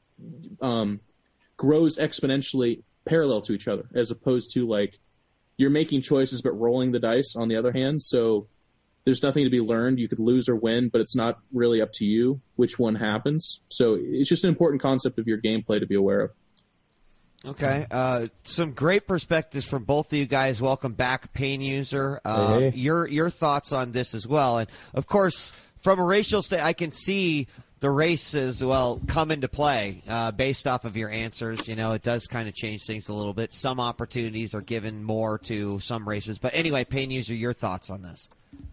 Speaker 3: um, grows exponentially parallel to each other, as opposed to, like, you're making choices but rolling the dice on the other hand. So there's nothing to be learned. You could lose or win, but it's not really up to you which one happens. So it's just an important concept of your gameplay to be aware of.
Speaker 1: Okay. Uh, some great perspectives from both of you guys. Welcome back, Pain User. Uh,
Speaker 2: Hey.
Speaker 1: Your your thoughts on this as well. And, of course, from a racial state, I can see the race as well come into play uh, based off of your answers. You know, it does kind of change things a little bit. Some opportunities are given more to some races. But anyway, Pain User, your thoughts on this.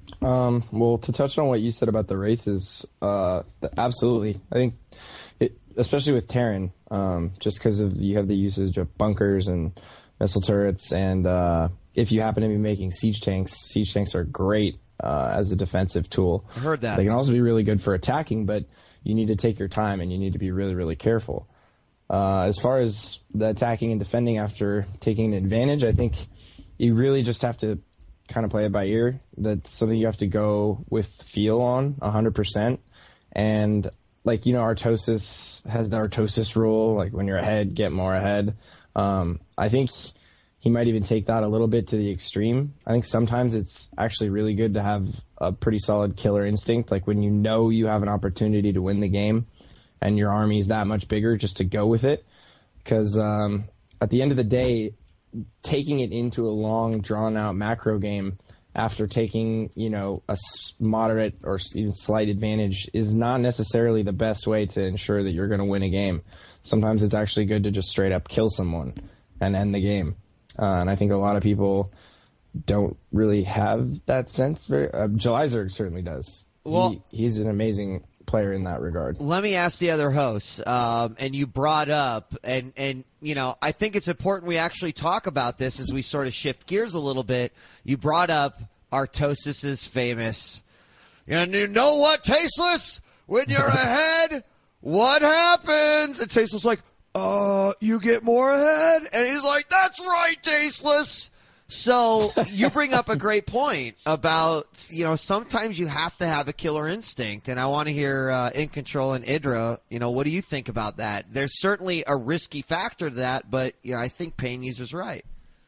Speaker 2: Um, well, to touch on what you said about the races, uh, th- absolutely. I think, it, especially with Terran, um, just because of you have the usage of bunkers and missile turrets, and uh, if you happen to be making siege tanks, siege tanks are great uh, as a defensive tool.
Speaker 1: I heard that.
Speaker 2: They can also be really good for attacking, but you need to take your time and you need to be really, really careful. Uh, as far as the attacking and defending after taking an advantage, I think you really just have to kind of play it by ear. That's something you have to go with feel on one hundred percent. And, like, you know, Artosis has the Artosis rule, like, when you're ahead, get more ahead. Um, I think he might even take that a little bit to the extreme. I think sometimes it's actually really good to have a pretty solid killer instinct, like when you know you have an opportunity to win the game and your army is that much bigger, just to go with it. Because um, at the end of the day, taking it into a long, drawn-out macro game after taking, you know, a s- moderate or even slight advantage is not necessarily the best way to ensure that you're going to win a game. Sometimes it's actually good to just straight up kill someone and end the game. Uh, and I think a lot of people don't really have that sense. Very, uh, Jelizerg certainly does.
Speaker 1: Well-
Speaker 2: he, he's an amazing player in that regard.
Speaker 1: Let me ask the other hosts, um, and you brought up, and, and you know, I think it's important we actually talk about this as we sort of shift gears a little bit. You brought up Artosis' famous, and you know what, Tasteless? When you're ahead, what happens? And Tasteless like, uh, you get more ahead? And he's like, that's right, Tasteless. So you bring up a great point about, you know, sometimes you have to have a killer instinct, and I want to hear uh, In Control and Idra, you know, what do you think about that? There's certainly a risky factor to that, but you know, I think Pain User's right.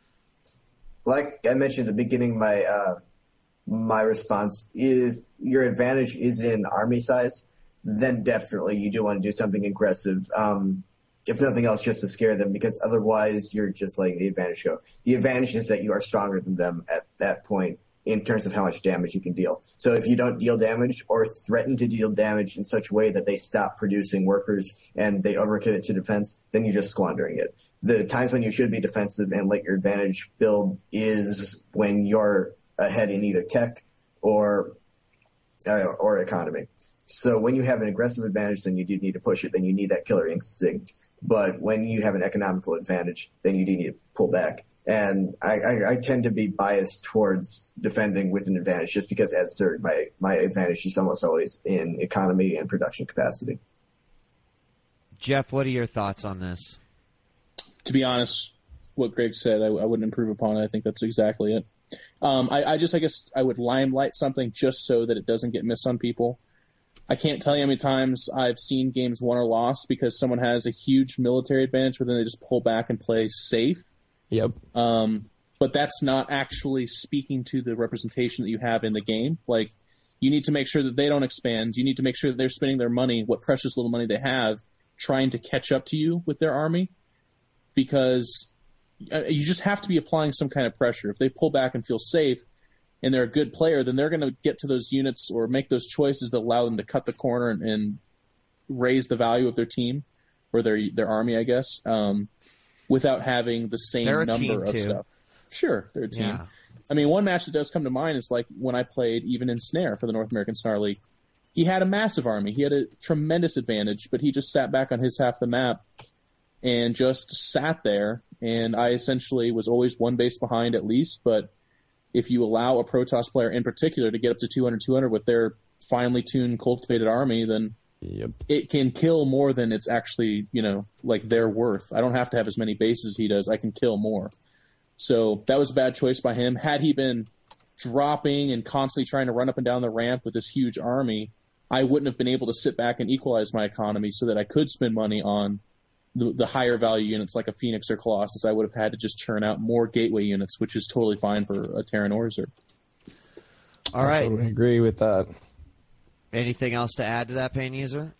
Speaker 4: Like I mentioned at the beginning, my uh, my response, if your advantage is in army size, then definitely you do want to do something aggressive. Um, if nothing else, just to scare them, because otherwise you're just letting the advantage go. The advantage is that you are stronger than them at that point in terms of how much damage you can deal. So if you don't deal damage or threaten to deal damage in such a way that they stop producing workers and they overcommit to defense, then you're just squandering it. The times when you should be defensive and let your advantage build is when you're ahead in either tech or or, or economy. So when you have an aggressive advantage, then you do need to push it. Then you need that killer instinct. But when you have an economical advantage, then you do need to pull back. And I, I, I tend to be biased towards defending with an advantage, just because, as Zerg, my my advantage is almost always in economy and production capacity.
Speaker 1: Jeff, what are your thoughts on this?
Speaker 3: To be honest, what Greg said, I, I wouldn't improve upon it. I think that's exactly it. Um, I, I just, I guess, I would limelight something just so that it doesn't get missed on people. I can't tell you how many times I've seen games won or lost because someone has a huge military advantage, but then they just pull back and play safe.
Speaker 2: Yep.
Speaker 3: Um, but that's not actually speaking to the representation that you have in the game. Like, you need to make sure that they don't expand. You need to make sure that they're spending their money, what precious little money they have, trying to catch up to you with their army, because you just have to be applying some kind of pressure. If they pull back and feel safe, and they're a good player, then they're going to get to those units or make those choices that allow them to cut the corner and, and raise the value of their team or their their army, I guess, um, without having the same
Speaker 1: They're a
Speaker 3: number
Speaker 1: team
Speaker 3: of
Speaker 1: too.
Speaker 3: stuff. Sure, they're a team.
Speaker 1: Yeah.
Speaker 3: I mean, one match that does come to mind is like when I played even in Snare for the North American Snarl League. He had a massive army. He had a tremendous advantage, but he just sat back on his half of the map and just sat there, and I essentially was always one base behind at least, but if you allow a Protoss player in particular to get up to two hundred, two hundred with their finely tuned, cultivated army, then
Speaker 2: Yep.
Speaker 3: it can kill more than it's actually, you know, like they're worth. I don't have to have as many bases as he does. I can kill more. So that was a bad choice by him. Had he been dropping and constantly trying to run up and down the ramp with this huge army, I wouldn't have been able to sit back and equalize my economy so that I could spend money on the, the higher value units like a Phoenix or Colossus. I would have had to just churn out more gateway units, which is totally fine for a Terran or Zerg.
Speaker 1: All right.
Speaker 2: I would agree with that.
Speaker 1: Anything else to add to that, Pain User?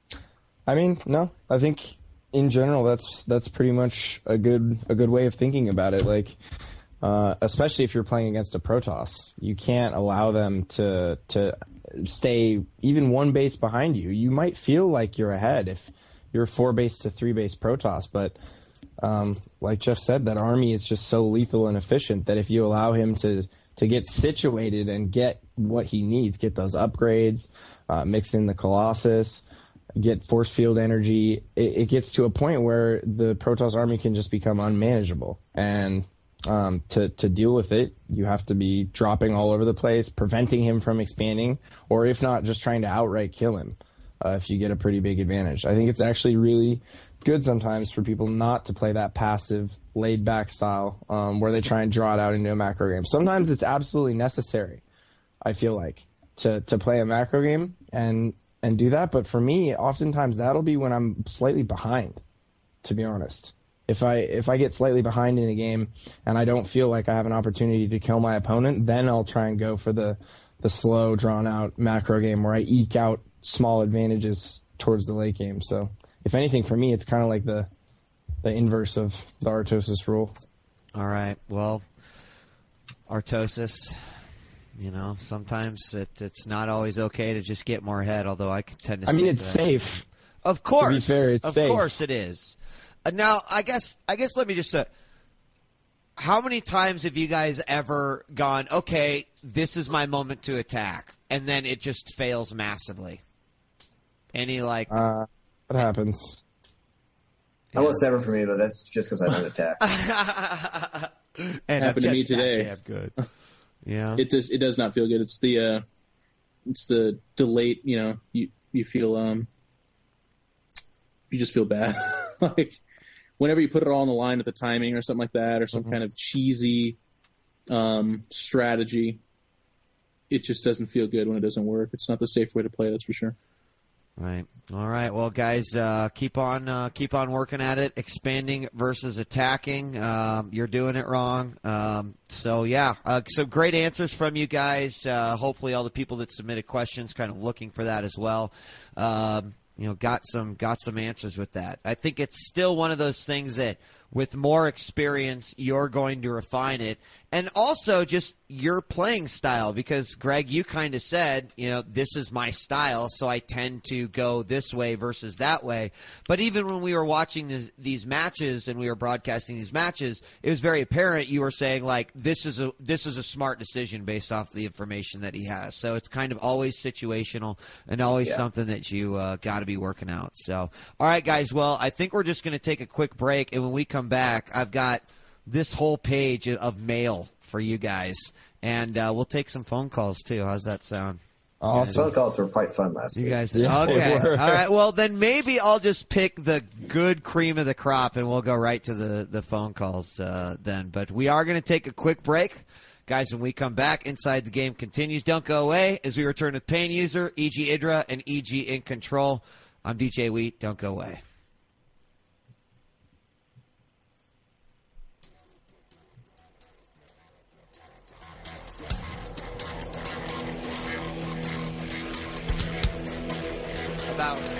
Speaker 2: I mean, no. I think in general that's that's pretty much a good a good way of thinking about it. Like, uh, especially if you're playing against a Protoss, you can't allow them to to stay even one base behind you. You might feel like you're ahead if you're four base to three base Protoss, but um, like Jeff said, that army is just so lethal and efficient that if you allow him to to get situated and get what he needs, get those upgrades, uh, mix in the Colossus, get force field energy, it, it gets to a point where the Protoss army can just become unmanageable. And um, to, to deal with it, you have to be dropping all over the place, preventing him from expanding, or if not, just trying to outright kill him uh, if you get a pretty big advantage. I think it's actually really good sometimes for people not to play that passive, laid-back style um, where they try and draw it out into a macro game. Sometimes it's absolutely necessary, I feel like, to, to play a macro game and and do that. But for me, oftentimes that'll be when I'm slightly behind, to be honest. If I if I get slightly behind in a game and I don't feel like I have an opportunity to kill my opponent, then I'll try and go for the, the slow, drawn-out macro game where I eke out small advantages towards the late game. So if anything, for me, it's kind of like the the inverse of the Artosis rule.
Speaker 1: All right. Well, Artosis, you know, sometimes it, it's not always okay to just get more ahead, although I tend to
Speaker 2: I mean,
Speaker 1: stick
Speaker 2: it's
Speaker 1: to that.
Speaker 2: safe.
Speaker 1: Of course.
Speaker 2: To be fair, it's
Speaker 1: of
Speaker 2: safe.
Speaker 1: course it is. Uh, now, I guess, I guess let me just, uh, how many times have you guys ever gone, okay, this is my moment to attack, and then it just fails massively? Any, like...
Speaker 2: Uh, what happens?
Speaker 4: Almost never for me, but that's just because I don't attack.
Speaker 1: and
Speaker 3: Happened to me today.
Speaker 1: Damn good. Yeah.
Speaker 3: It does. It does not feel good. It's the, uh, it's the delayed. You know, you you feel um, you just feel bad. Like whenever you put it all on the line with the timing or something like that, or some
Speaker 1: Mm-hmm.
Speaker 3: kind of cheesy um, strategy. It just doesn't feel good when it doesn't work. It's not the safe way to play, that's for sure.
Speaker 1: Right. All right. Well, guys, uh, keep on uh, keep on working at it. Expanding versus attacking. Um, you're doing it wrong. Um, so yeah, uh, some great answers from you guys. Uh, hopefully, all the people that submitted questions, kind of looking for that as well. Um, you know, got some got some answers with that. I think it's still one of those things that, with more experience, you're going to refine it. And also just your playing style, because, Greg, you kind of said, you know, this is my style, so I tend to go this way versus that way. But even when we were watching this, these matches and we were broadcasting these matches, it was very apparent you were saying, like, this is a this is a smart decision based off the information that he has. So it's kind of always situational and always
Speaker 4: Yeah.
Speaker 1: something that you uh, got to be working out. So, all right, guys, well, I think we're just going to take a quick break, and when we come back, I've got this whole page of mail for you guys, and uh, we'll take some phone calls too. How's that sound?
Speaker 2: Awesome.
Speaker 4: Phone calls were quite fun last
Speaker 1: You
Speaker 4: week.
Speaker 1: guys,
Speaker 2: Yeah, they
Speaker 1: okay?
Speaker 2: were.
Speaker 1: All right. Well, then maybe I'll just pick the good cream of the crop, and we'll go right to the the phone calls uh, then. But we are going to take a quick break, guys. When we come back, Inside the Game continues. Don't go away as we return with Pain User, E G Idra, and E G in Control. I'm D J Wheat. Don't go away. About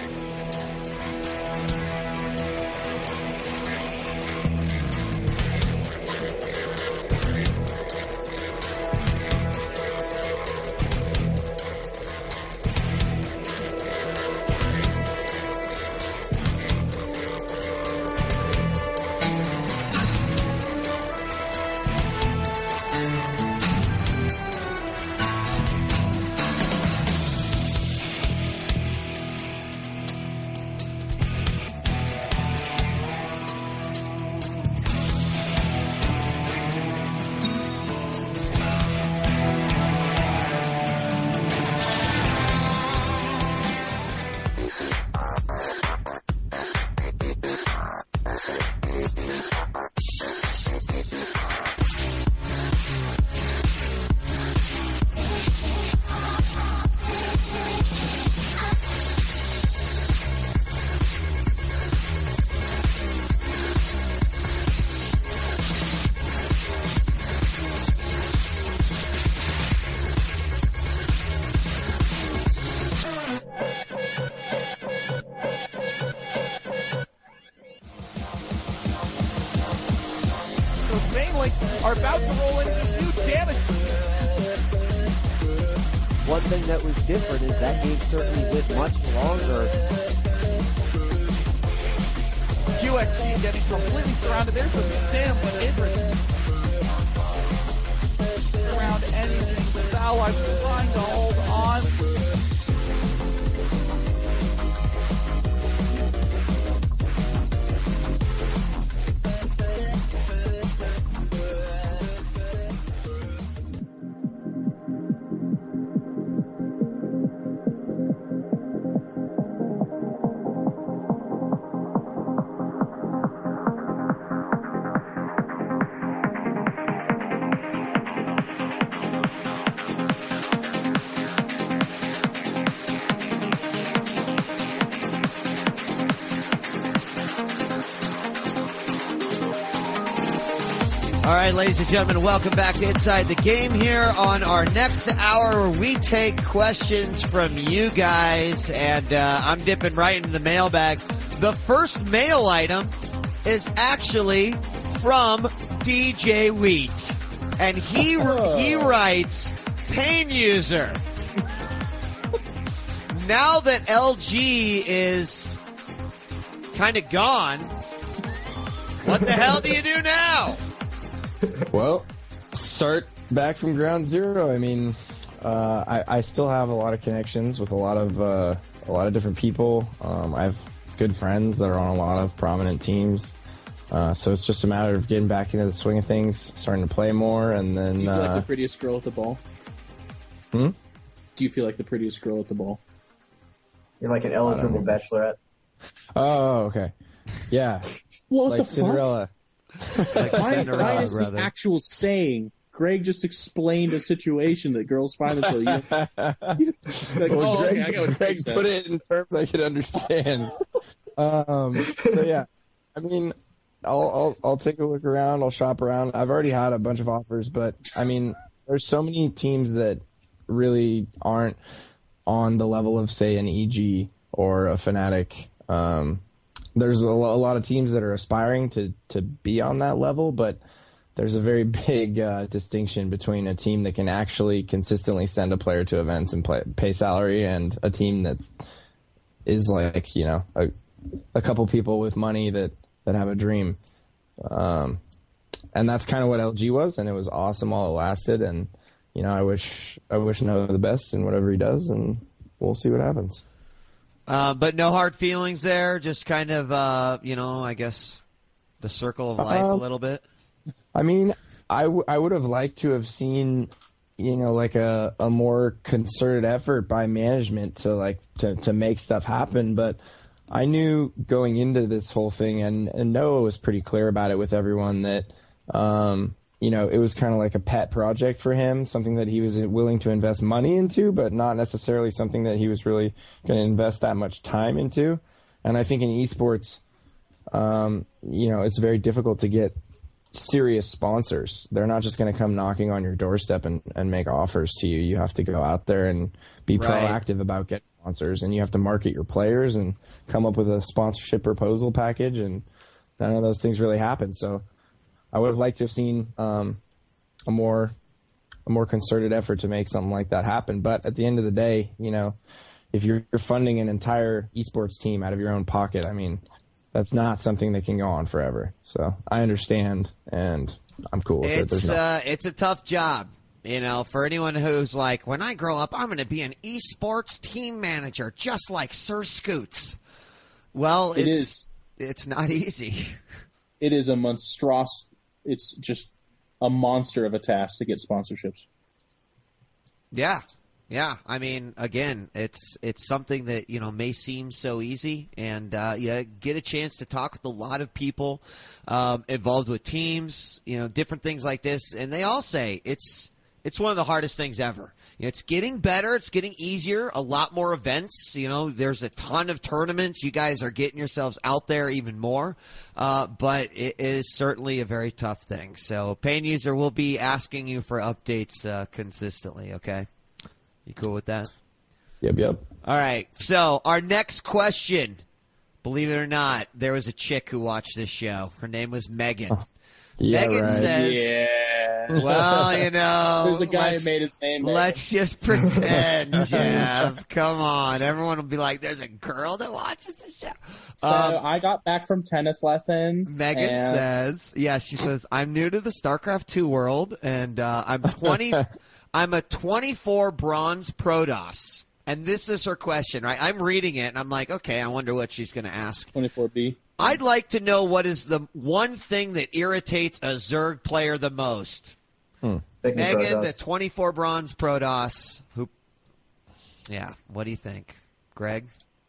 Speaker 5: Mainly are about to roll into new damage.
Speaker 6: One thing that was different is that game certainly went much longer.
Speaker 5: Q X T getting completely surrounded. There's a Sam Idris around anything. The Foul Life trying to hold on.
Speaker 1: All right, ladies and gentlemen, welcome back to Inside the Game here on our next hour where we take questions from you guys, and uh, I'm dipping right into the mailbag. The first mail item is actually from D J Wheat, and he he writes, Pain User. Now that L G is kind of gone, what the hell do you do now?
Speaker 2: Well, start back from ground zero. I mean, uh, I, I still have a lot of connections with a lot of uh, a lot of different people. Um, I have good friends that are on a lot of prominent teams. Uh, so it's just a matter of getting back into the swing of things, starting to play more, and then.
Speaker 3: Do you feel
Speaker 2: uh,
Speaker 3: like the prettiest girl at the ball?
Speaker 2: Hmm?
Speaker 3: Do you feel like the prettiest girl at the ball?
Speaker 4: You're like an eligible bachelorette.
Speaker 2: Oh, okay. Yeah,
Speaker 3: What
Speaker 2: like
Speaker 3: the fuck?
Speaker 2: Cinderella.
Speaker 1: Like
Speaker 3: Why,
Speaker 1: Cinderella,
Speaker 3: why is
Speaker 1: brother.
Speaker 3: the actual saying Greg just explained a situation that girls find themselves. You like,
Speaker 2: Well,
Speaker 3: oh,
Speaker 2: Greg,
Speaker 3: okay, I got what
Speaker 2: Greg
Speaker 3: Greg
Speaker 2: put
Speaker 3: said.
Speaker 2: it in terms I could understand. um, so yeah, I mean, I'll, I'll I'll take a look around. I'll shop around. I've already had a bunch of offers, but I mean, there's so many teams that really aren't on the level of, say, an E G or a Fnatic. Um, there's a, lo- a lot of teams that are aspiring to to be on that level, but there's a very big uh, distinction between a team that can actually consistently send a player to events and play, pay salary and a team that is like, you know, a, a couple people with money that, that have a dream. Um, and that's kind of what L G was, and it was awesome while it lasted. And, you know, I wish I wish Noah the best in whatever he does, and we'll see what happens.
Speaker 1: Uh, but no hard feelings there, just kind of, uh, you know, I guess the circle of life
Speaker 2: Um,
Speaker 1: a little bit.
Speaker 2: I mean, I, w- I would have liked to have seen, you know, like a, a more concerted effort by management to like to, to make stuff happen. But I knew going into this whole thing, and, and Noah was pretty clear about it with everyone, that, um, you know, it was kind of like a pet project for him, something that he was willing to invest money into, but not necessarily something that he was really going to invest that much time into. And I think in esports, um, you know, it's very difficult to get serious sponsors. They're not just going to come knocking on your doorstep and, and make offers to you. You have to go out there and be
Speaker 1: Right.
Speaker 2: proactive about getting sponsors, and you have to market your players and come up with a sponsorship proposal package, and none of those things really happen. So I would have liked to have seen um, a more a more concerted effort to make something like that happen. But at the end of the day, you know, if you're, you're funding an entire esports team out of your own pocket, I mean, that's not something that can go on forever. So I understand, and I'm cool with it.
Speaker 1: It's
Speaker 2: There's no-
Speaker 1: uh, it's a tough job, you know, for anyone who's like, when I grow up, I'm going to be an esports team manager, just like Sir Scoots. Well,
Speaker 3: It
Speaker 1: it's,
Speaker 3: is.
Speaker 1: It's not easy.
Speaker 3: It is a monstrous. It's just a monster of a task to get sponsorships.
Speaker 1: Yeah. Yeah, I mean, again, it's it's something that, you know, may seem so easy, and uh, you get a chance to talk with a lot of people um, involved with teams, you know, different things like this, and they all say it's it's one of the hardest things ever. You know, it's getting better, it's getting easier, a lot more events. You know, there's a ton of tournaments. You guys are getting yourselves out there even more, uh, but it is certainly a very tough thing. So, Pain User will be asking you for updates uh, consistently. Okay. You cool with that?
Speaker 2: Yep, yep.
Speaker 1: All right. So our next question, believe it or not, there was a chick who watched this show. Her name was Megan.
Speaker 2: Yeah,
Speaker 1: Megan
Speaker 2: right.
Speaker 1: says,
Speaker 3: Yeah.
Speaker 1: well, you know,
Speaker 3: There's a guy
Speaker 1: let's,
Speaker 3: who made his name. Megan.
Speaker 1: let's just pretend, Jeff. Come on. Everyone will be like, there's a girl that watches the show.
Speaker 3: So
Speaker 1: Um,
Speaker 3: I got back from tennis lessons.
Speaker 1: Megan
Speaker 3: and
Speaker 1: says, yeah, she says, I'm new to the StarCraft two world, and uh, I'm twenty. I'm a twenty-four bronze Protoss. And this is her question, right? I'm reading it, and I'm like, okay, I wonder what she's going to ask.
Speaker 3: twenty-four B.
Speaker 1: I'd like to know what is the one thing that irritates a Zerg player the most.
Speaker 4: Thank you,
Speaker 1: Megan, the
Speaker 4: Protoss.
Speaker 1: twenty-four bronze Protoss. Who? Yeah, what do you think, Greg?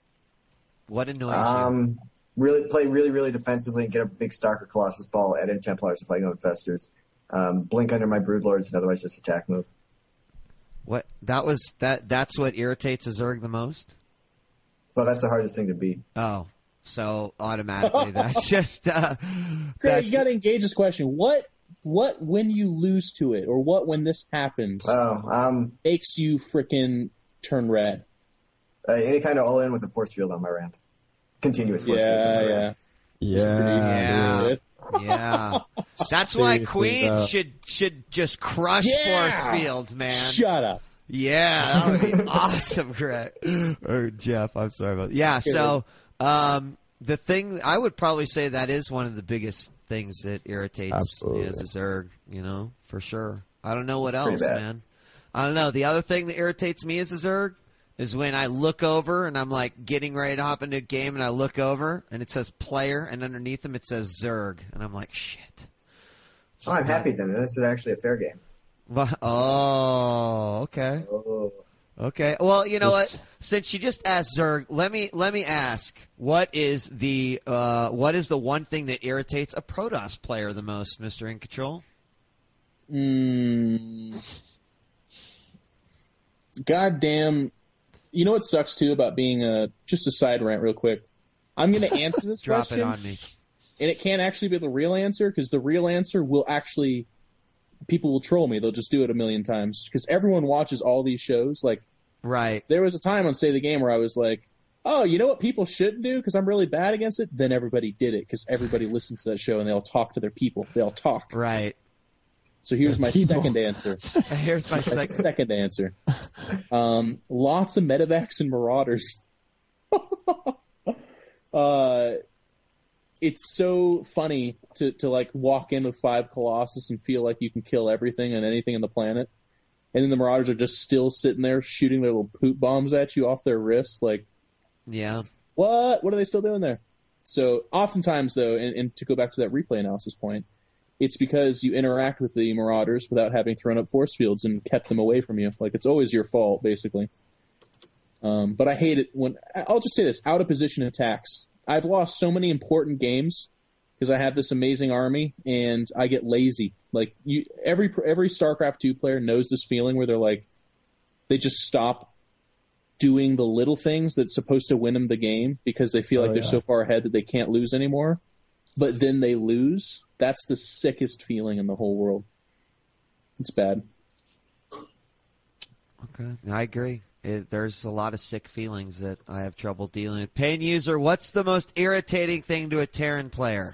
Speaker 1: What annoys you?
Speaker 4: Um, really play really, really defensively and get a big Stalker Colossus ball, add in Templars if I go Infestors. Um, blink under my Broodlords, and otherwise just attack move.
Speaker 1: What that was that? That's what irritates a Zerg the most.
Speaker 4: Well, that's the hardest thing to beat.
Speaker 1: Oh, so automatically that's just. Uh,
Speaker 3: Greg,
Speaker 1: that's,
Speaker 3: you got to engage this question. What, what when you lose to it, or what when this happens,
Speaker 4: Oh, um,
Speaker 3: makes you freaking turn red?
Speaker 4: uh, any kind of all in with a force field on my Rand. Continuous force field on
Speaker 3: Yeah,
Speaker 4: my
Speaker 3: yeah.
Speaker 4: Rand.
Speaker 2: Yeah.
Speaker 1: Yeah. Yeah, that's why
Speaker 2: Seriously,
Speaker 1: Queen
Speaker 2: though.
Speaker 1: should should just crush
Speaker 3: Yeah!
Speaker 1: force fields, man.
Speaker 3: Shut up.
Speaker 1: Yeah, that would be awesome, Greg. Or Jeff, I'm sorry about that. Yeah, so um, the thing, I would probably say that is one of the biggest things that irritates
Speaker 2: Absolutely.
Speaker 1: me as a Zerg, you know, for sure. I don't know what
Speaker 4: It's pretty
Speaker 1: else,
Speaker 4: bad.
Speaker 1: man. I don't know. The other thing that irritates me as a Zerg is when I look over and I'm like getting ready to hop into a game and I look over and it says player and underneath them it says Zerg. And I'm like, shit.
Speaker 4: Oh, I'm happy then. This is actually a fair game.
Speaker 1: Well, oh, okay.
Speaker 4: Oh.
Speaker 1: Okay. Well, you know what? Since you just asked Zerg, let me let me ask: what is the uh, what is the one thing that irritates a Protoss player the most, Mister In Control?
Speaker 3: Mm, goddamn. You know what sucks, too, about being a... Just a side rant real quick. I'm going to answer this
Speaker 1: Drop
Speaker 3: question.
Speaker 1: it on me.
Speaker 3: And it can't actually be the real answer, because the real answer will actually... People will troll me. They'll just do it a million times. Because everyone watches all these shows. Like,
Speaker 1: Right.
Speaker 3: there was a time on Say the Game where I was like, oh, you know what people shouldn't do because I'm really bad against it? Then everybody did it because everybody listens to that show and they all talk to their people. They all talk.
Speaker 1: Right.
Speaker 3: So here's my
Speaker 2: People.
Speaker 3: second answer.
Speaker 1: Here's my
Speaker 3: My
Speaker 1: second.
Speaker 3: second answer. Um, lots of medevacs and marauders. uh, it's so funny to, to like walk in with five Colossus and feel like you can kill everything and anything on the planet. And then the marauders are just still sitting there shooting their little poop bombs at you off their wrist. Like,
Speaker 1: Yeah.
Speaker 3: what? What are they still doing there? So oftentimes, though, and, and to go back to that replay analysis point, it's because you interact with the marauders without having thrown up force fields and kept them away from you. Like, it's always your fault, basically. Um, but I hate it when... I'll just say this. Out-of-position attacks. I've lost so many important games because I have this amazing army, and I get lazy. Like, you, every every StarCraft two player knows this feeling where they're like... They just stop doing the little things that's supposed to win them the game because they feel like
Speaker 2: Oh,
Speaker 3: they're
Speaker 2: yeah.
Speaker 3: so far ahead that they can't lose anymore. But then they lose. That's the sickest feeling in the whole world. It's bad.
Speaker 1: Okay. I agree. It, there's a lot of sick feelings that I have trouble dealing with. Pain user, what's the most irritating thing to a Terran player?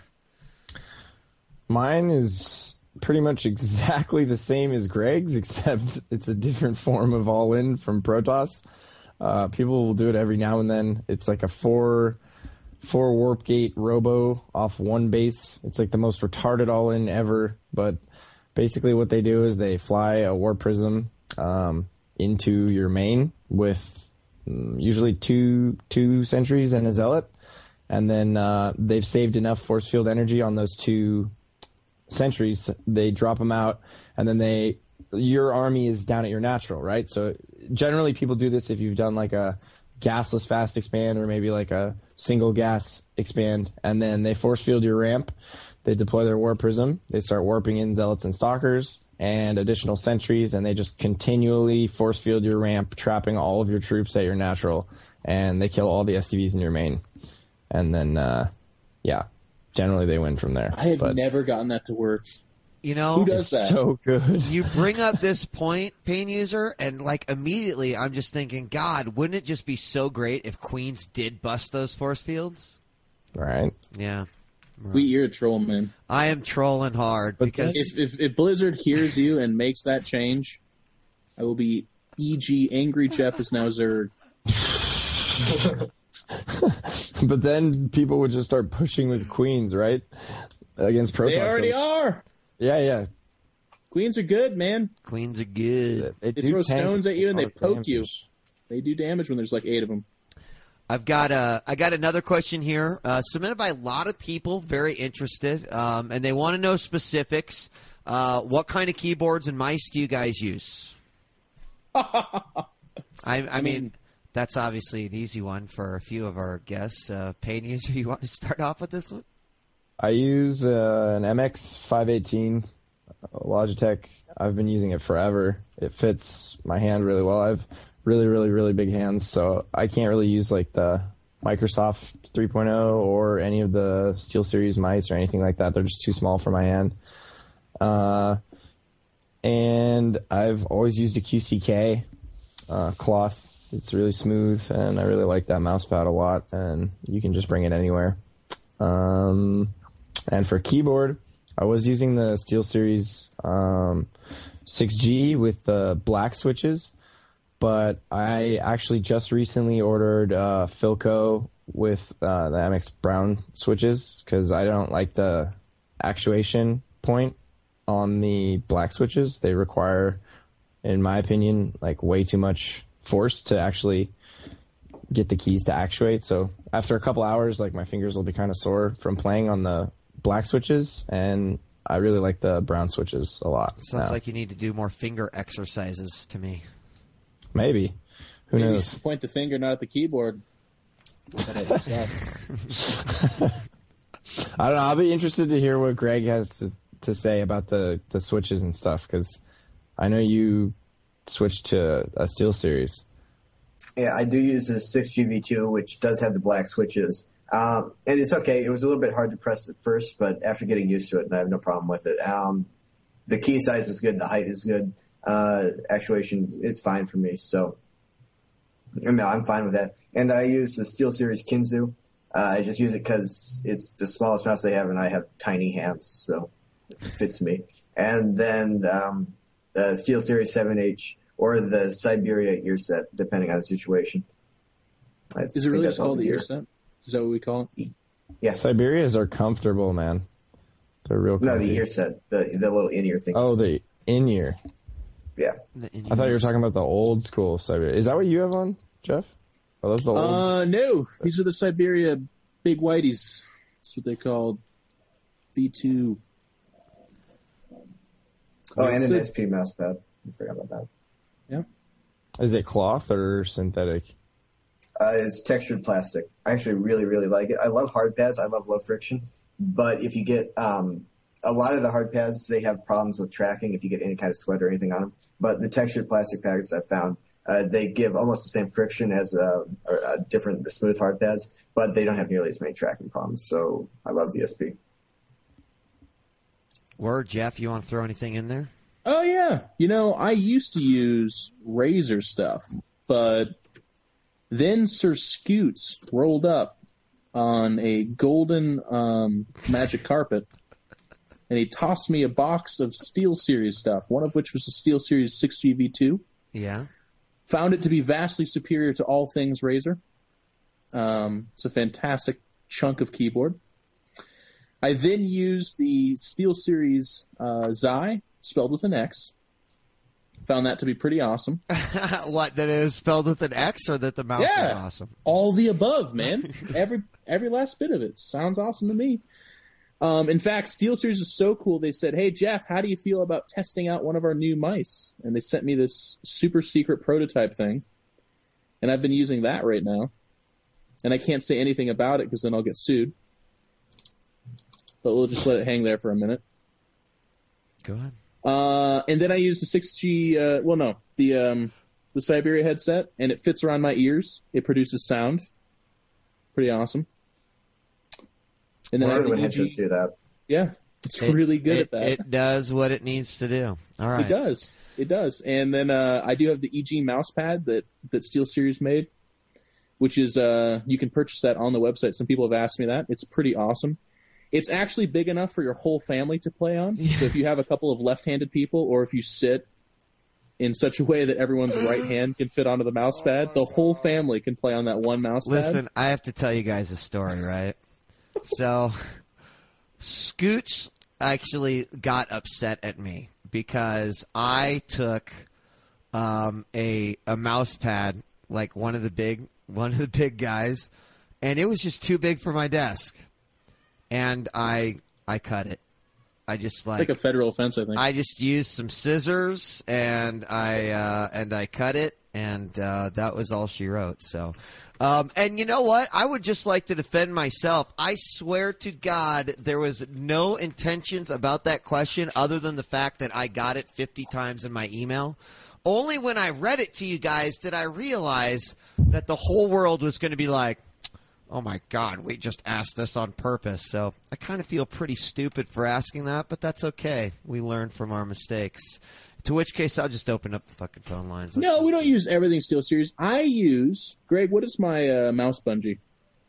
Speaker 2: Mine is pretty much exactly the same as Greg's, except it's a different form of all-in from Protoss. Uh, people will do it every now and then. It's like a four four warp gate robo off one base. It's like the most retarded all-in ever. But basically what they do is they fly a warp prism um, into your main with mm, usually two two sentries and a zealot. And then uh, they've saved enough force field energy on those two sentries. They drop them out, and then they your army is down at your natural, right? So generally people do this if you've done like a gasless fast expand or maybe like a single gas expand, and then they force field your ramp. They deploy their warp prism. They start warping in zealots and stalkers and additional sentries, and they just continually force field your ramp, trapping all of your troops at your natural, and they kill all the S C Vs in your main. And then, uh, yeah, generally they win from there.
Speaker 3: I have
Speaker 2: But
Speaker 3: never gotten that to work.
Speaker 1: You know,
Speaker 3: Who does
Speaker 2: it's
Speaker 3: that?
Speaker 2: so good.
Speaker 1: you bring up this point, Pain user, and like immediately I'm just thinking, God, wouldn't it just be so great if Queens did bust those force fields?
Speaker 2: Right.
Speaker 1: Yeah.
Speaker 3: We, you're a troll, man.
Speaker 1: I am trolling hard
Speaker 2: But
Speaker 1: because
Speaker 3: If, if if Blizzard hears you and makes that change, I will be E G Angry Jeff is now Zerg.
Speaker 2: But then people would just start pushing with queens, right? Against Protoss.
Speaker 3: They already are.
Speaker 2: Yeah, yeah.
Speaker 3: Queens are good, man.
Speaker 1: Queens are good.
Speaker 2: They,
Speaker 3: They
Speaker 2: do
Speaker 3: throw
Speaker 2: tank
Speaker 3: stones at you and
Speaker 2: a
Speaker 3: they
Speaker 2: lot of
Speaker 3: poke you.
Speaker 2: damage.
Speaker 3: They do damage when there's like eight of them.
Speaker 1: I've got a, I got another question here, uh, submitted by a lot of people, very interested, um, and they want to know specifics. Uh, what kind of keyboards and mice do you guys use? I, I mean, that's obviously an easy one for a few of our guests. Uh, Pain user, you want to start off with this one?
Speaker 2: I use uh, an M X five eighteen Logitech. I've been using it forever. It fits my hand really well. I've really, really, really big hands, so I can't really use like the Microsoft three point oh or any of the SteelSeries mice or anything like that. They're just too small for my hand. Uh, and I've always used a Q C K uh, cloth. It's really smooth, and I really like that mouse pad a lot, and you can just bring it anywhere. Um, and for keyboard, I was using the SteelSeries um, six G with the black switches, but I actually just recently ordered uh, Philco with uh, the M X brown switches because I don't like the actuation point on the black switches. They require, in my opinion, like way too much force to actually get the keys to actuate. So after a couple hours, like my fingers will be kind of sore from playing on the black switches, and I really like the brown switches a lot.
Speaker 1: Sounds
Speaker 2: now.
Speaker 1: like you need to do more finger exercises to me.
Speaker 2: Maybe. Who
Speaker 3: Maybe you
Speaker 2: knows?
Speaker 3: should point the finger, not at the keyboard.
Speaker 2: I don't know. I'll be interested to hear what Greg has to to say about the, the switches and stuff, because I know you switched to a SteelSeries.
Speaker 4: Yeah, I do use the six G V two, which does have the black switches. Um, and it's okay. It was a little bit hard to press at first, but after getting used to it, I have no problem with it. Um, the key size is good. The height is good. Uh, actuation is fine for me. So, you know, I'm fine with that. And I use the SteelSeries Kinzu. Uh, I just use it because it's the smallest mouse they have, and I have tiny hands, so it fits me. And then um, the SteelSeries seven H or the Siberia ear set, depending on the situation. I
Speaker 3: Is it
Speaker 4: think
Speaker 3: really
Speaker 4: that's
Speaker 3: just
Speaker 4: all
Speaker 3: called the ear
Speaker 4: gear.
Speaker 3: set? Is that what we call it?
Speaker 4: Yeah.
Speaker 2: Siberias are comfortable, man. They're real
Speaker 4: No,
Speaker 2: comfy.
Speaker 4: the ear set, the the little in-ear thing.
Speaker 2: Oh, the in-ear.
Speaker 4: Yeah.
Speaker 1: The
Speaker 2: I thought you were talking about the old school Siberia. Is that what you have on, Jeff? Are those the old?
Speaker 3: Uh, no. These are the Siberia Big Whiteys. That's what they called V two.
Speaker 4: Oh, and an
Speaker 3: So-
Speaker 4: S P mouse pad. I forgot about that.
Speaker 3: Yeah.
Speaker 2: Is it cloth or synthetic?
Speaker 4: Uh, it's textured plastic. I actually really, really like it. I love hard pads. I love low friction. But if you get um, a lot of the hard pads, they have problems with tracking if you get any kind of sweat or anything on them. But the textured plastic pads I've found, uh, they give almost the same friction as uh, or, uh, different the smooth hard pads, but they don't have nearly as many tracking problems. So I love the S P.
Speaker 1: Word, Jeff, you want to throw anything in there?
Speaker 3: Oh, yeah. You know, I used to use Razer stuff, but then Sir Scoots rolled up on a golden um, magic carpet, and he tossed me a box of SteelSeries stuff, one of which was the SteelSeries six G V two.
Speaker 1: Yeah.
Speaker 3: Found it to be vastly superior to all things Razer. Um, it's a fantastic chunk of keyboard. I then used the SteelSeries uh, Xi, spelled with an X. Found that to be pretty awesome.
Speaker 1: What, that it was spelled with an X or that the mouse
Speaker 3: Yeah.
Speaker 1: is awesome?
Speaker 3: All the above, man. every every last bit of it sounds awesome to me. Um, in fact, SteelSeries is so cool. They said, "Hey Jeff, how do you feel about testing out one of our new mice?" And they sent me this super secret prototype thing, and I've been using that right now. And I can't say anything about it because then I'll get sued. But we'll just let it hang there for a minute.
Speaker 1: Go ahead.
Speaker 3: Uh, and then I use the six G. Uh, well, no, the um, the Siberia headset, and it fits around my ears. It produces sound. Pretty awesome. And then I
Speaker 4: I
Speaker 3: have
Speaker 4: love
Speaker 3: the
Speaker 4: when
Speaker 3: E G.
Speaker 4: headsets do that.
Speaker 3: Yeah, it's
Speaker 1: It-
Speaker 3: really good
Speaker 1: it,
Speaker 3: at that.
Speaker 1: It does what it needs to do. All right.
Speaker 3: It does. It does. And then uh, I do have the E G mouse pad that that SteelSeries made, which is uh, you can purchase that on the website. Some people have asked me that. It's pretty awesome. It's actually big enough for your whole family to play on. So if you have a couple of left-handed people, or if you sit in such a way that everyone's right hand can fit onto the mouse pad, the whole family can play on that one mouse pad.
Speaker 1: Listen, I have to tell you guys a story, right? So, Scooch actually got upset at me because I took um, a a mouse pad, like one of the big one of the big guys, and it was just too big for my desk, and I I cut it. I just
Speaker 3: It's like a federal offense, I think.
Speaker 1: I just used some scissors and I uh, and I cut it, and uh, that was all she wrote. So, um, and you know what? I would just like to defend myself. I swear to God, there was no intentions about that question other than the fact that I got it fifty times in my email. Only when I read it to you guys did I realize that the whole world was going to be like, oh my God, we just asked this on purpose. So I kind of feel pretty stupid for asking that, but that's okay. We learn from our mistakes. To which case, I'll just open up the fucking phone lines. Let's
Speaker 3: no,
Speaker 1: just-
Speaker 3: we don't use everything SteelSeries. I use, Greg, what is my uh, mouse bungee?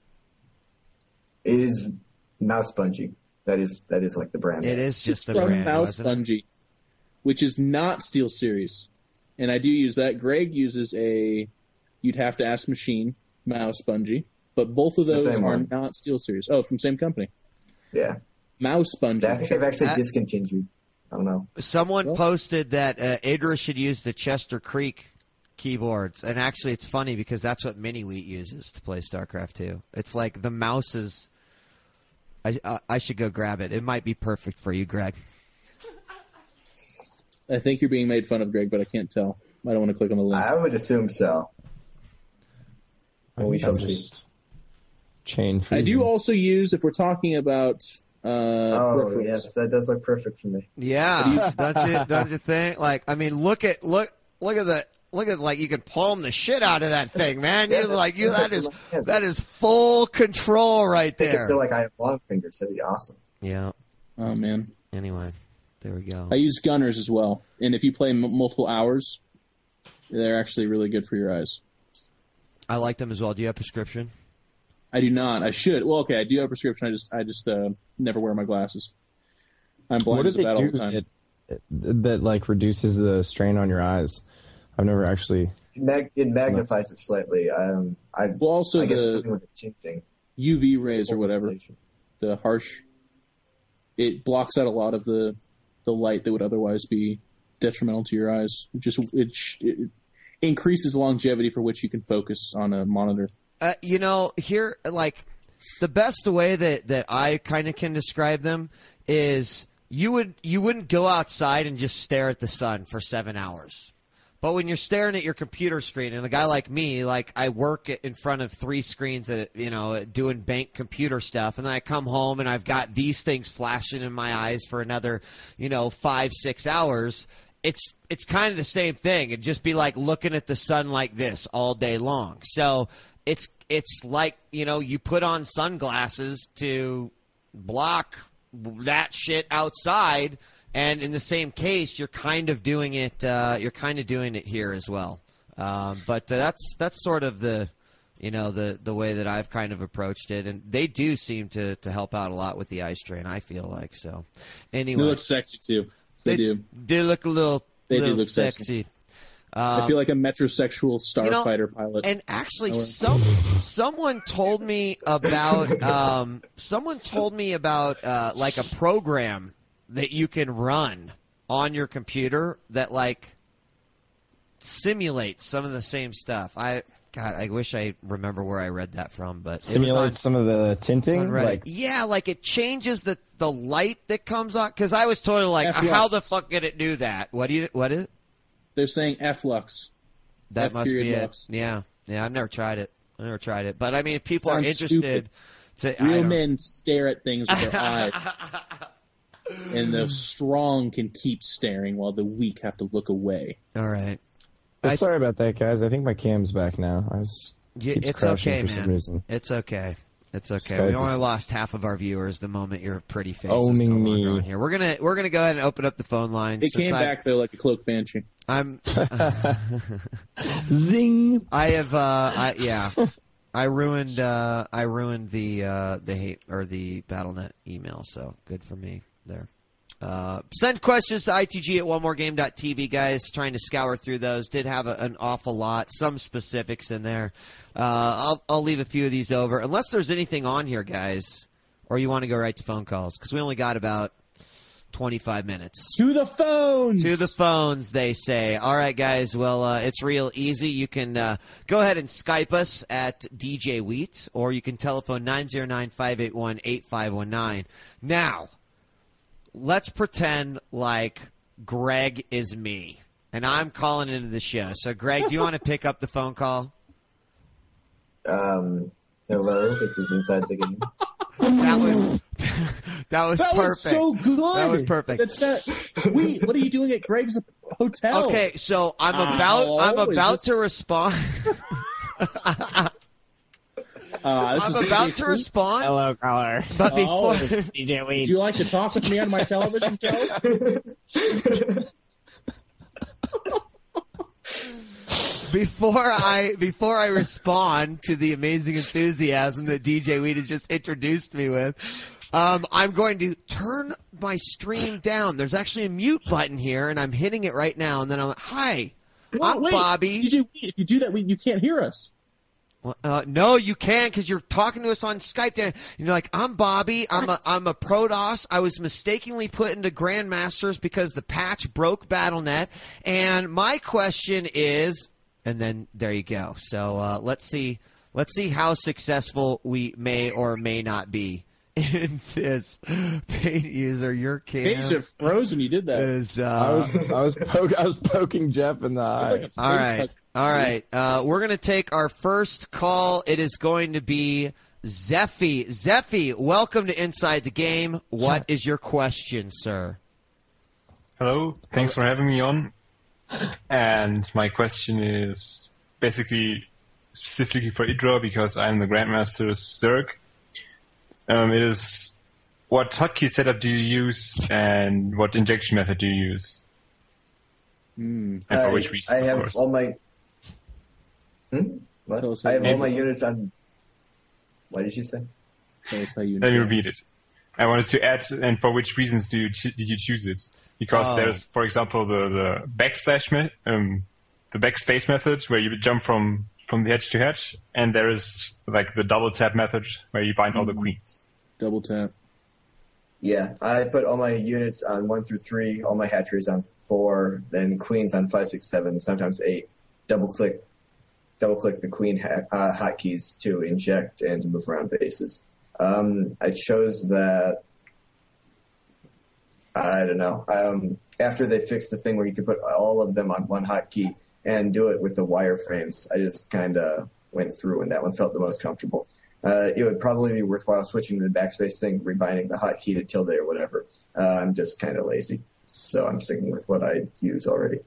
Speaker 4: It is Mouse Bungee. That is that is like the brand.
Speaker 1: It is just
Speaker 3: It's
Speaker 1: the
Speaker 3: from
Speaker 1: brand,
Speaker 3: Mouse
Speaker 1: wasn't it?
Speaker 3: Bungee, which is not SteelSeries. And I do use that. Greg uses a, you'd have to ask machine, Mouse Bungee. But both of
Speaker 4: The
Speaker 3: those
Speaker 4: same
Speaker 3: are
Speaker 4: one.
Speaker 3: not SteelSeries. Oh, from same company.
Speaker 4: Yeah.
Speaker 3: Mouse Bungee.
Speaker 4: I think they've actually
Speaker 1: That-
Speaker 4: discontinued. I don't know.
Speaker 1: Someone
Speaker 3: Well-
Speaker 1: posted that uh, Idris should use the Chester Creek keyboards, and actually, it's funny because that's what Mini Wheat uses to play StarCraft two. It's like the mouses. I, I I should go grab it. It might be perfect for you, Greg.
Speaker 3: I think you're being made fun of, Greg, but I can't tell. I don't want to click on the link.
Speaker 4: I would assume so. Well, we
Speaker 2: I
Speaker 4: shall
Speaker 2: think I'm
Speaker 4: see.
Speaker 2: just Chain
Speaker 3: I do
Speaker 2: fusion.
Speaker 3: also use, if we're talking about Uh,
Speaker 4: Oh
Speaker 3: peripherals.
Speaker 4: yes, that does look perfect for me.
Speaker 1: Yeah, don't you don't you think? Like, I mean, look at look look at the look at like you can palm the shit out of that thing, man.
Speaker 4: Yeah,
Speaker 1: You like you that is
Speaker 4: yeah.
Speaker 1: that is full control right
Speaker 4: I
Speaker 1: there.
Speaker 4: feel like I have long fingers. That'd be awesome.
Speaker 1: Yeah.
Speaker 3: Oh man,
Speaker 1: Anyway, there we go.
Speaker 3: I use gunners as well, and if you play m- multiple hours, they're actually really good for your eyes.
Speaker 1: I like them as well. Do you have prescription?
Speaker 3: I do not. I should. Well, okay, I do have a prescription. I just, I just uh, never wear my glasses. I'm blind
Speaker 2: What
Speaker 3: as
Speaker 2: did
Speaker 3: a
Speaker 2: they
Speaker 3: bat all
Speaker 2: do
Speaker 3: the time.
Speaker 2: that, that like reduces the strain on your eyes? I've never actually.
Speaker 4: It, mag- it magnifies it slightly. Um, I,
Speaker 3: Well, also
Speaker 4: I guess it's
Speaker 3: the
Speaker 4: something with the tinting.
Speaker 3: U V rays or whatever,
Speaker 4: Polarization.
Speaker 3: the harsh, it blocks out a lot of the the light that would otherwise be detrimental to your eyes. It just it, sh- it increases longevity for which you can focus on a monitor.
Speaker 1: Uh, you know, here, like, the best way that, that I kind of can describe them is you would you wouldn't go outside and just stare at the sun for seven hours. But when you're staring at your computer screen, and a guy like me, like I work in front of three screens, at, you know, doing bank computer stuff, and then I come home and I've got these things flashing in my eyes for another, you know, five, six hours. It's it's kind of the same thing. It'd just be like looking at the sun like this all day long. So it's it's like, you know, you put on sunglasses to block that shit outside. And in the same case, you're kind of doing it. Uh, you're kind of doing it here as well. Um, but uh, that's that's sort of the, you know, the, the way that I've kind of approached it, and they do seem to, to help out a lot with the eye strain. I feel like so. Anyway,
Speaker 3: They look sexy too. They,
Speaker 1: they
Speaker 3: do.
Speaker 1: They look a little,
Speaker 3: They do
Speaker 1: little
Speaker 3: look
Speaker 1: sexy.
Speaker 3: sexy.
Speaker 1: Um,
Speaker 3: I feel like a metrosexual
Speaker 1: you know,
Speaker 3: starfighter pilot.
Speaker 1: And actually,
Speaker 3: I would-
Speaker 1: some someone told me about um, someone told me about uh, like a program that you can run on your computer that like simulates some of the same stuff. I God, I wish I remember where I read that from, but
Speaker 2: Simulates some of the
Speaker 1: on
Speaker 2: tinting.
Speaker 1: Reddit.
Speaker 2: Like,
Speaker 1: Yeah, like it changes the the light that comes on. Because I was totally like,
Speaker 3: F Lux.
Speaker 1: how the fuck did it do that? What do you? What is?
Speaker 3: They're saying F-Lux.
Speaker 1: That
Speaker 3: F
Speaker 1: must be
Speaker 3: period
Speaker 1: it.
Speaker 3: Lux.
Speaker 1: Yeah, yeah. I've never tried it. I've never tried it, but I mean, if people are
Speaker 3: Sounds
Speaker 1: interested, to I
Speaker 3: Real
Speaker 1: don't-
Speaker 3: men stare at things with their eyes. And the strong can keep staring while the weak have to look away.
Speaker 1: All right.
Speaker 2: oh,
Speaker 1: I-
Speaker 2: sorry about that, guys. I think my cam's back now. I was.
Speaker 1: Yeah,
Speaker 2: keeps
Speaker 1: it's
Speaker 2: crashing
Speaker 1: okay,
Speaker 2: for some
Speaker 1: man.
Speaker 2: reason.
Speaker 1: It's okay. It's okay.
Speaker 2: Skype
Speaker 1: We only
Speaker 2: is-
Speaker 1: lost half of our viewers the moment your pretty face
Speaker 2: Owning
Speaker 1: no longer
Speaker 2: me.
Speaker 1: on here. We're gonna we're gonna go ahead and open up the phone line.
Speaker 3: It
Speaker 1: since
Speaker 3: came
Speaker 1: I,
Speaker 3: back though like a cloak banshee.
Speaker 1: I'm
Speaker 2: Zing.
Speaker 1: I have uh I yeah. I ruined uh I ruined the uh the hate or the Battle dot net email, so good for me there. Uh, send questions to I T G at one more game dot T V, guys. Trying to scour through those. Did have a, an awful lot, some specifics in there. Uh, I'll I'll leave a few of these over, unless there's anything on here, guys, or you want to go right to phone calls because we only got about twenty-five minutes.
Speaker 3: To the phones!
Speaker 1: To the phones, they say. All right, guys. Well, uh, it's real easy. You can uh, go ahead and Skype us at D J Wheat, or you can telephone nine zero nine, five eight one, eight five one nine. Now, let's pretend like Greg is me, and I'm calling into the show. So, Greg, do you want to pick up the phone call?
Speaker 4: Um, hello, this is Inside the Game.
Speaker 1: That was that was
Speaker 3: That
Speaker 1: perfect.
Speaker 3: was so good.
Speaker 1: That was perfect.
Speaker 3: That's not, sweet. What are you doing at Greg's hotel?
Speaker 1: Okay, so I'm
Speaker 3: Uh,
Speaker 1: about
Speaker 3: hello?
Speaker 1: I'm
Speaker 3: Is
Speaker 1: about
Speaker 3: this-
Speaker 1: to respond.
Speaker 3: Uh, this
Speaker 1: I'm
Speaker 3: is
Speaker 1: about
Speaker 3: D J
Speaker 1: to
Speaker 3: Sweet.
Speaker 1: respond,
Speaker 2: Hello, caller.
Speaker 1: but
Speaker 3: Oh,
Speaker 1: before
Speaker 2: D J Weed.
Speaker 3: Do you like to talk with me on my television show?
Speaker 1: before I before I respond to the amazing enthusiasm that D J Weed has just introduced me with, um, I'm going to turn my stream down. There's actually a mute button here, and I'm hitting it right now. And then I'm like, "Hi, I'm
Speaker 3: Wait,
Speaker 1: Bobby."
Speaker 3: D J Weed, if you do that, we, you can't hear us.
Speaker 1: Well, Uh, no, you can because you're talking to us on Skype. There, and you're like, "I'm Bobby. I'm a I'm a Protoss. I was mistakenly put into Grandmasters because the patch broke Battle dot net. And my question is." And then there you go. So uh, let's see. Let's see how successful we may or may not be in this paid user. Your
Speaker 3: Page
Speaker 1: cam
Speaker 3: have froze when you did that.
Speaker 1: is.
Speaker 2: I
Speaker 1: Uh,
Speaker 2: was I was poke, I was poking Jeff in the eye.
Speaker 3: Like a
Speaker 1: all
Speaker 3: face
Speaker 1: right.
Speaker 3: hug.
Speaker 1: All right. Uh, we're going to take our first call. It is going to be Zeffy. Zeffy, welcome to Inside the Game. What is your question, sir?
Speaker 7: Hello, thanks for having me on. And my question is basically specifically for Idra because I'm the Grandmaster Zerg. Um, it is, what hotkey setup do you use and what injection method do you use?
Speaker 3: Mm.
Speaker 7: And for
Speaker 4: I,
Speaker 7: which reasons,
Speaker 4: I have
Speaker 7: of course.
Speaker 4: all my. Hmm? What?
Speaker 3: Tell us
Speaker 4: I
Speaker 3: how
Speaker 4: have
Speaker 3: you
Speaker 4: all my
Speaker 3: do it.
Speaker 4: units on. What did you say?
Speaker 3: Tell us how you
Speaker 7: Let me repeat it. I wanted to add, and for which reasons do you ch- did you choose it? Because
Speaker 1: Oh.
Speaker 7: there's, for example, the, the backslash, me- um, the backspace method where you jump from, from the hedge to hedge, and there is like the double tap method where you bind all the queens.
Speaker 3: double tap.
Speaker 4: Yeah, I put all my units on one through three, all my hatcheries on four, then queens on five, six, seven, sometimes eight. Double click, double click the queen ha- uh, hotkeys to inject and to move around bases. Um, I chose that. I don't know. Um, after they fixed the thing where you could put all of them on one hotkey and do it with the wireframes, I just kind of went through, and that one felt the most comfortable. Uh, it would probably be worthwhile switching to the backspace thing, rebinding the hotkey to tilde or whatever. Uh, I'm just kind of lazy, so I'm sticking with what I use already.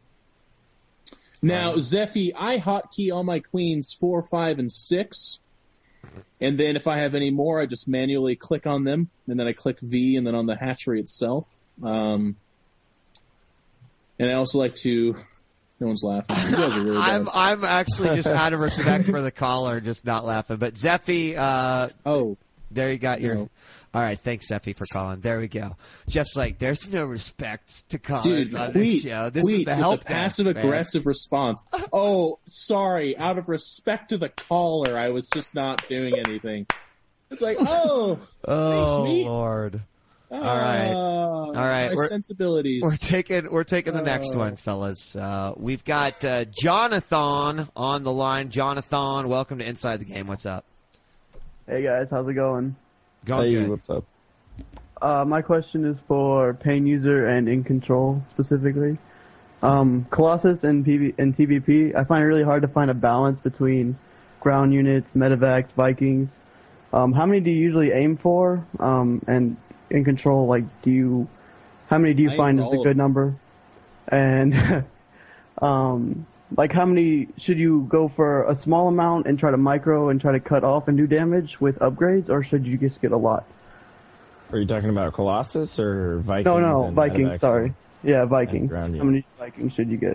Speaker 3: Now, Zeffy, I hotkey all my queens four, five, and six. And then if I have any more, I just manually click on them, and then I click V, and then on the hatchery itself. Um, and I also like to... No one's laughing. You guys are really
Speaker 1: I'm
Speaker 3: bad.
Speaker 1: I'm actually just out of respect for the caller, just not laughing. But Zeffy, uh,
Speaker 3: Oh,
Speaker 1: there you got your.
Speaker 3: No.
Speaker 1: All right, thanks Zeffy for calling. There we go. Jeff's like, there's no respect to callers
Speaker 3: dude,
Speaker 1: on
Speaker 3: tweet,
Speaker 1: this show. This
Speaker 3: tweet
Speaker 1: is the
Speaker 3: with
Speaker 1: help
Speaker 3: a
Speaker 1: desk, man.
Speaker 3: passive-aggressive response. Oh, sorry. Out of respect to the caller, I was just not doing anything. It's like, oh,
Speaker 1: Oh
Speaker 3: thanks, me.
Speaker 1: Lord.
Speaker 3: All
Speaker 1: right. All right,
Speaker 3: My
Speaker 1: we're-
Speaker 3: sensibilities.
Speaker 1: We're taking we're taking the next
Speaker 3: Oh.
Speaker 1: one, fellas. Uh, we've got uh, Jonathan on the line. Jonathan, welcome to Inside the Game. What's up?
Speaker 8: Hey guys, how's it going?
Speaker 1: Going
Speaker 2: Hey,
Speaker 1: good.
Speaker 2: what's up?
Speaker 8: Uh, my question is for Pain User and In Control specifically. Um, Colossus and, P V- and T V P, I find it really hard to find a balance between ground units, medevacs, Vikings. Um, how many do you usually aim for? Um, and In Control, like, do you, how many do you
Speaker 3: I aim
Speaker 8: find
Speaker 3: for
Speaker 8: is
Speaker 3: all
Speaker 8: a
Speaker 3: of
Speaker 8: good
Speaker 3: them.
Speaker 8: number? And, um, like, how many should you go for a small amount and try to micro and try to cut off and do damage with upgrades, or should you just get a lot?
Speaker 2: Are you talking about Colossus or Vikings?
Speaker 8: No, no,
Speaker 2: and
Speaker 8: Vikings,
Speaker 2: medevacs?
Speaker 8: sorry. Yeah, Vikings.
Speaker 2: ground
Speaker 8: How many Vikings should you get?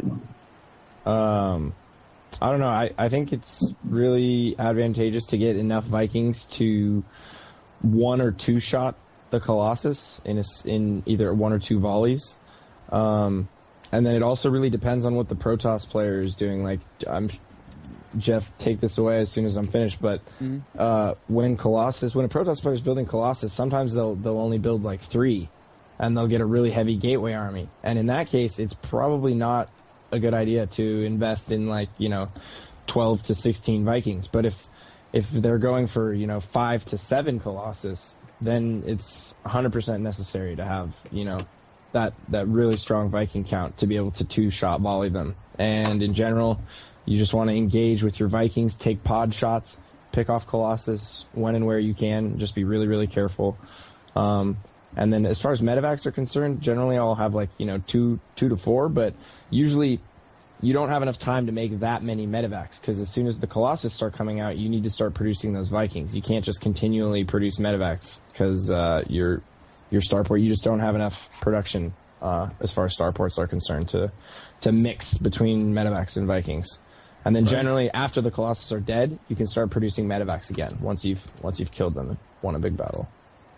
Speaker 2: Um, I don't know. I, I think it's really advantageous to get enough Vikings to one or two shot the Colossus in a s in either one or two volleys. Um, and then it also really depends on what the Protoss player is doing. Like, I'm Jeff, take this away as soon as I'm finished. But uh, when Colossus, when a Protoss player is building Colossus, sometimes they'll they'll only build like three, and they'll get a really heavy gateway army. And in that case, it's probably not a good idea to invest in like you know twelve to sixteen Vikings. But if if they're going for you know five to seven Colossus, then it's one hundred percent necessary to have you know that that really strong Viking count to be able to two shot volley them. And in general, you just want to engage with your Vikings, take pod shots, pick off Colossus when and where you can. Just be really, really careful. Um, and then as far as medevacs are concerned, generally I'll have like, you know, two, two to four, but usually you don't have enough time to make that many medevacs because as soon as the Colossus start coming out, you need to start producing those Vikings. You can't just continually produce medevacs because uh, your your starport, you just don't have enough production uh, as far as starports are concerned to to mix between medevacs and Vikings. And then generally, after the Colossus are dead, you can start producing medevacs again once you've once you've killed them and won a big battle.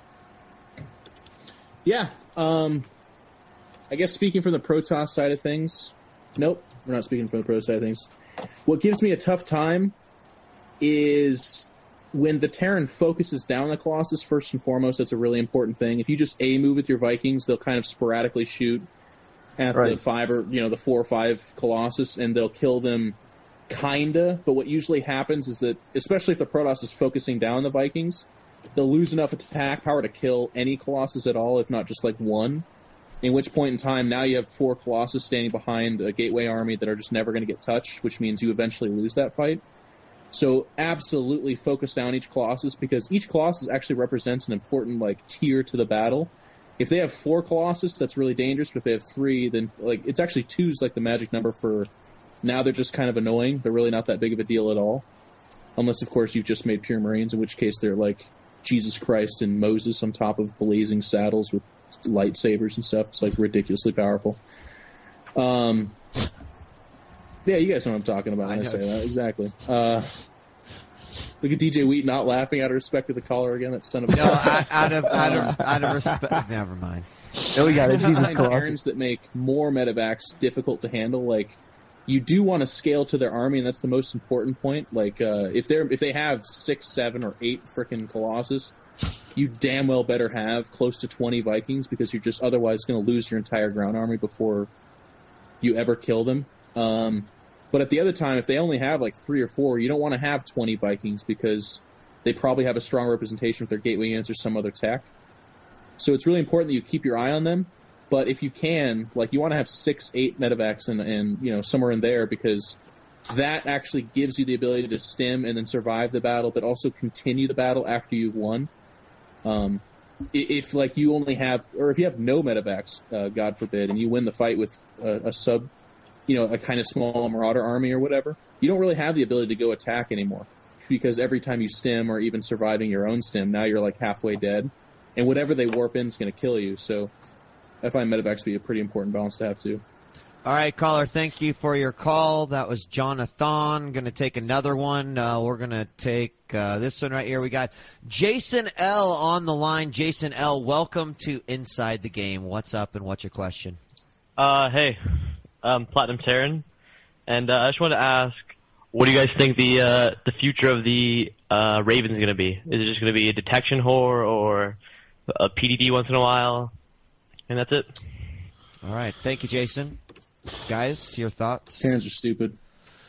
Speaker 3: Yeah. Um, I guess speaking from the Protoss side of things, nope, we're not speaking from the Protoss side of things. What gives me a tough time is when the Terran focuses down the Colossus, first and foremost, that's a really important thing. If you just A move with your Vikings, they'll kind of sporadically shoot at the
Speaker 8: Right.
Speaker 3: five or, you know, the four or five Colossus, and they'll kill them kinda, but what usually happens is that, especially if the Protoss is focusing down the Vikings, they'll lose enough attack power to kill any Colossus at all, if not just like one. In which point in time, now you have four Colossus standing behind a Gateway army that are just never going to get touched, which means you eventually lose that fight. So absolutely focus down each Colossus, because each Colossus actually represents an important like tier to the battle. If they have four Colossus, that's really dangerous. But if they have three, then like it's actually two's like the magic number for now. They're just kind of annoying. They're really not that big of a deal at all. Unless, of course, you've just made pure Marines, in which case they're like Jesus Christ and Moses on top of blazing saddles with lightsabers and stuff. It's like ridiculously powerful. Um, yeah, you guys know what I'm talking about when I, I say that. Exactly. Uh, look at D J Wheat not laughing out of respect to the caller again. That son of a...
Speaker 1: No, out of, out of, out of respect. Never mind.
Speaker 8: No, we got it. Jesus
Speaker 3: Christ. Terrans that make more medevacs difficult to handle, like... You do want to scale to their army, and that's the most important point. Like, uh, if they're if they have six, seven, or eight frickin' Colossus, you damn well better have close to twenty Vikings, because you're just otherwise going to lose your entire ground army before you ever kill them. Um, but at the other time, if they only have like three or four, you don't want to have twenty Vikings, because they probably have a strong representation with their gateway units or some other tech. So it's really important that you keep your eye on them. But if you can, like, you want to have six, eight medevacs and, and, you know, somewhere in there, because that actually gives you the ability to stem and then survive the battle, but also continue the battle after you've won. Um, if, like, you only have, or if you have no medevacs, uh, God forbid, and you win the fight with a, a sub, you know, a kind of small marauder army or whatever, you don't really have the ability to go attack anymore. Because every time you stem, or even surviving your own stem, now you're, like, halfway dead. And whatever they warp in is going to kill you, so... I find medevacs to be a pretty important balance to have, too.
Speaker 1: All right, caller, thank you for your call. That was Jonathan. Going to take another one. Uh, we're going to take uh, this one right here. We got Jason L. on the line. Jason L., welcome to Inside the Game. What's up, and what's your question?
Speaker 9: Uh, hey, I'm Platinum Terran, and uh, I just wanted to ask, what do you guys think the uh, the future of the uh, Ravens is going to be? Is it just going to be a detection whore or a P D D once in a while? And that's it.
Speaker 1: All right. Thank you, Jason. Guys, your thoughts?
Speaker 3: Terrans are stupid.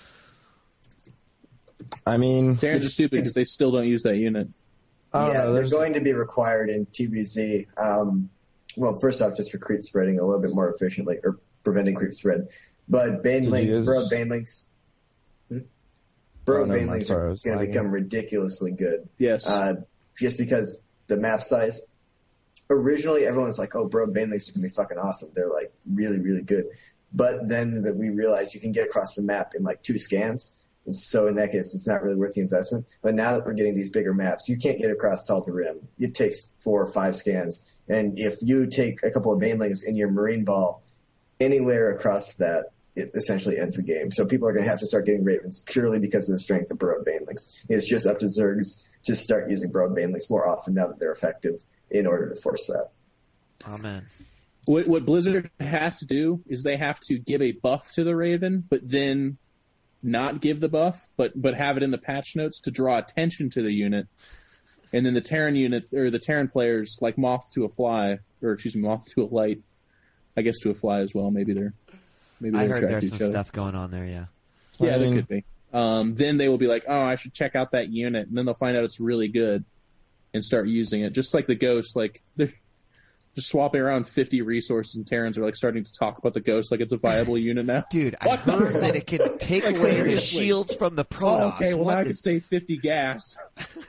Speaker 2: I mean...
Speaker 3: Terrans are stupid because they still don't use that unit.
Speaker 4: Yeah,
Speaker 2: know,
Speaker 4: they're going to be required in T B Z. Um, well, first off, just for creep spreading a little bit more efficiently, or preventing creep spread. But Baneling, Burrowed Banelings... Hmm? Burrowed oh, no, Banelings are going to become ridiculously good.
Speaker 3: Yes.
Speaker 4: Uh, just because the map size... Originally, everyone was like, oh, Burrowed Banelings are going to be fucking awesome. They're, like, really, really good. But then that we realized you can get across the map in, like, two scans. So in that case, it's not really worth the investment. But now that we're getting these bigger maps, you can't get across Talta Rim. It takes four or five scans. And if you take a couple of Banelings in your Marine Ball anywhere across that, it essentially ends the game. So people are going to have to start getting Ravens purely because of the strength of Burrowed Banelings. It's just up to Zergs to start using Burrowed Banelings more often now that they're effective, in order to force that.
Speaker 1: Amen.
Speaker 3: What, what Blizzard has to do is they have to give a buff to the Raven, but then not give the buff, but but have it in the patch notes to draw attention to the unit. And then the Terran unit, or the Terran players, like Moth to a Fly, or excuse me, Moth to a Light, I guess to a Fly as well. Maybe they're maybe they're
Speaker 1: I heard there's some
Speaker 3: other.
Speaker 1: stuff going on there, yeah.
Speaker 3: Yeah,
Speaker 2: I mean,
Speaker 3: there could be. Um, then they will be like, oh, I should check out that unit, and then they'll find out it's really good. And start using it, just like the Ghost. Like they're just swapping around fifty resources, and Terrans are like starting to talk about the Ghost like it's a viable unit now.
Speaker 1: Dude, I heard that it can take
Speaker 3: like,
Speaker 1: away
Speaker 3: seriously.
Speaker 1: the shields from the Protoss.
Speaker 3: Oh, okay, well
Speaker 1: what
Speaker 3: now
Speaker 1: is...
Speaker 3: I can save fifty gas.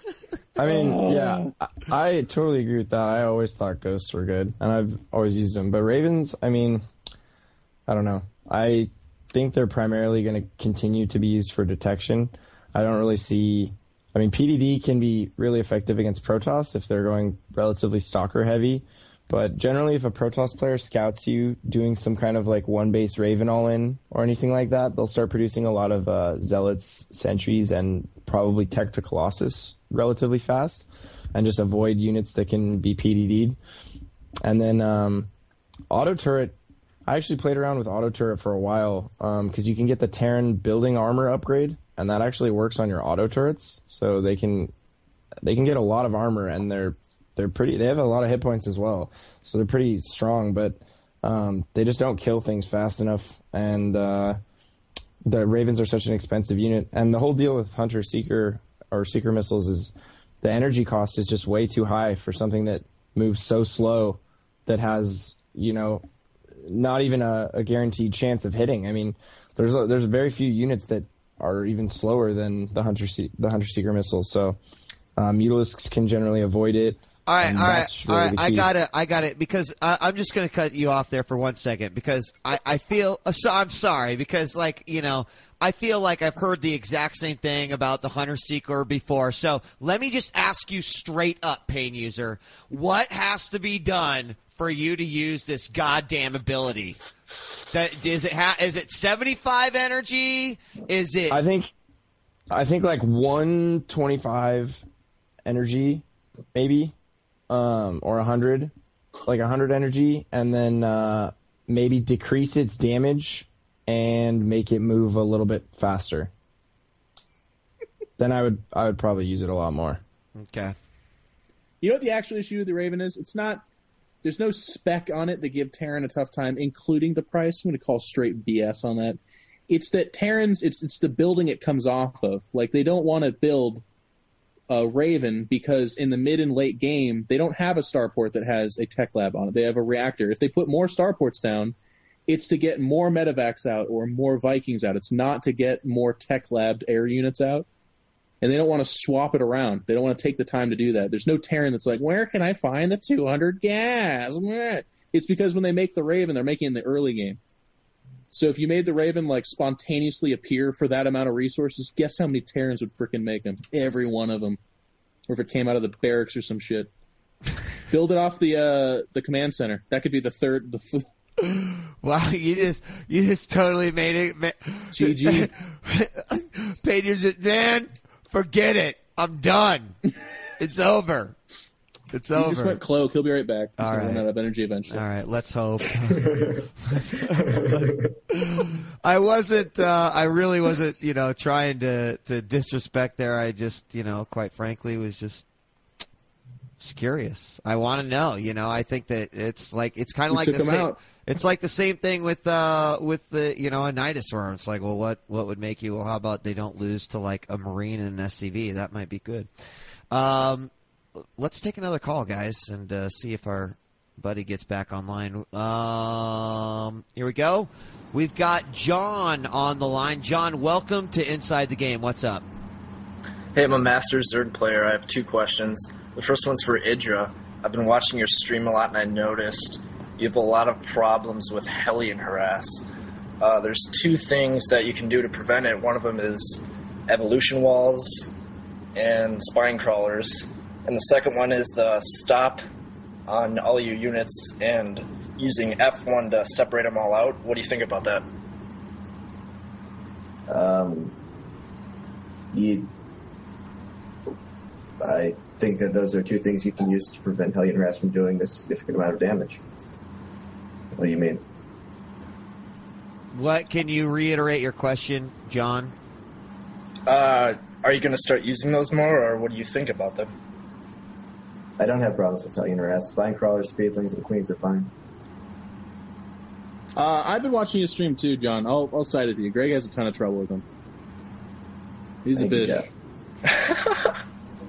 Speaker 2: I mean, oh. yeah, I, I totally agree with that. I always thought Ghosts were good, and I've always used them. But Ravens, I mean, I don't know. I think they're primarily going to continue to be used for detection. I don't really see... I mean, P D D can be really effective against Protoss if they're going relatively stalker heavy, but generally if a Protoss player scouts you doing some kind of like one base Raven all in or anything like that, they'll start producing a lot of uh, Zealots, Sentries, and probably Tech to Colossus relatively fast, and just avoid units that can be P D D'd. And then um, Auto Turret, I actually played around with Auto Turret for a while because um, you can get the Terran building armor upgrade. And that actually works on your auto turrets, so they can they can get a lot of armor, and they're they're pretty. They have a lot of hit points as well, so they're pretty strong. But um, they just don't kill things fast enough, and uh, the Ravens are such an expensive unit. And the whole deal with Hunter Seeker or Seeker missiles is the energy cost is just way too high for something that moves so slow, that has you know not even a, a guaranteed chance of hitting. I mean, there's a, there's very few units that are even slower than the Hunter Se- the Hunter Seeker missiles. So um, Mutalisks can generally avoid it.
Speaker 1: All right, all right,
Speaker 2: really
Speaker 1: all right. I got it. I got it. Because I, I'm just going to cut you off there for one second because I, I feel uh, so. I'm sorry because, like, you know, I feel like I've heard the exact same thing about the Hunter Seeker before. So let me just ask you straight up, Pain User, what has to be done for you to use this goddamn ability? That, is it ha- is it seventy-five energy? Is it?
Speaker 2: I think, I think like one twenty-five energy, maybe. Um, or a hundred, like a hundred energy, and then uh, maybe decrease its damage and make it move a little bit faster. Then I would I would probably use it a lot more.
Speaker 1: Okay.
Speaker 3: You know what the actual issue with the Raven is? It's not. There's no spec on it that give Terran a tough time, including the price. I'm going to call straight B S on that. It's that Terrans. It's it's the building it comes off of. Like they don't want to build Uh, Raven because in the mid and late game they don't have a starport that has a tech lab on it. They have a reactor. If they put more starports down, it's to get more medevacs out or more Vikings out. It's not to get more tech labbed air units out. And they don't want to swap it around. They don't want to take the time to do that. There's no Terran that's like, where can I find the two hundred gas? It's because when they make the Raven, they're making it in the early game. So if you made the Raven like spontaneously appear for that amount of resources, guess how many Terrans would freaking make them? Every one of them. Or if it came out of the barracks or some shit. Build it off the uh, the command center. That could be the third. The f-
Speaker 1: Wow, you just you just totally made it. Ma-
Speaker 3: G G.
Speaker 1: Pain, you're just, man, forget it. I'm done. It's over. It's
Speaker 3: he
Speaker 1: over.
Speaker 3: He just went cloak. He'll be right back. He's
Speaker 1: All
Speaker 3: going
Speaker 1: right.
Speaker 3: to run out of energy eventually.
Speaker 1: All right, let's hope. I wasn't. Uh, I really wasn't. You know, trying to, to disrespect there. I just, you know, quite frankly, was just, just curious. I want to know. You know, I think that it's like it's kind of like
Speaker 3: took
Speaker 1: the
Speaker 3: him
Speaker 1: same.
Speaker 3: out.
Speaker 1: It's like the same thing with uh, with the you know a Nidus worm. It's like, well, what what would make you? Well, how about they don't lose to like a Marine and an S C V? That might be good. Um. Let's take another call, guys, and uh, see if our buddy gets back online. Um, here we go. We've got John on the line. John, welcome to Inside the Game. What's up?
Speaker 10: Hey, I'm a Master Zerg player. I have two questions. The first one's for Idra. I've been watching your stream a lot, and I noticed you have a lot of problems with Hellion harass. Uh, there's two things that you can do to prevent it. One of them is evolution walls and spine crawlers. And the second one is the stop on all your units and using F one to separate them all out. What do you think about that?
Speaker 4: Um, you, I think that those are two things you can use to prevent Hellion harass from doing a significant amount of damage. What do you mean?
Speaker 1: What can you reiterate your question, John?
Speaker 10: Uh, are you going to start using those more, or what do you think about them?
Speaker 4: I don't have problems with Hellion harass. Spine crawlers, speedlings, and queens are fine.
Speaker 3: Uh, I've been watching his stream too, John. I'll, I'll side with you. Greg has a ton of trouble with him. He's
Speaker 4: Thank
Speaker 3: a
Speaker 4: you,
Speaker 3: bitch.
Speaker 4: Jeff.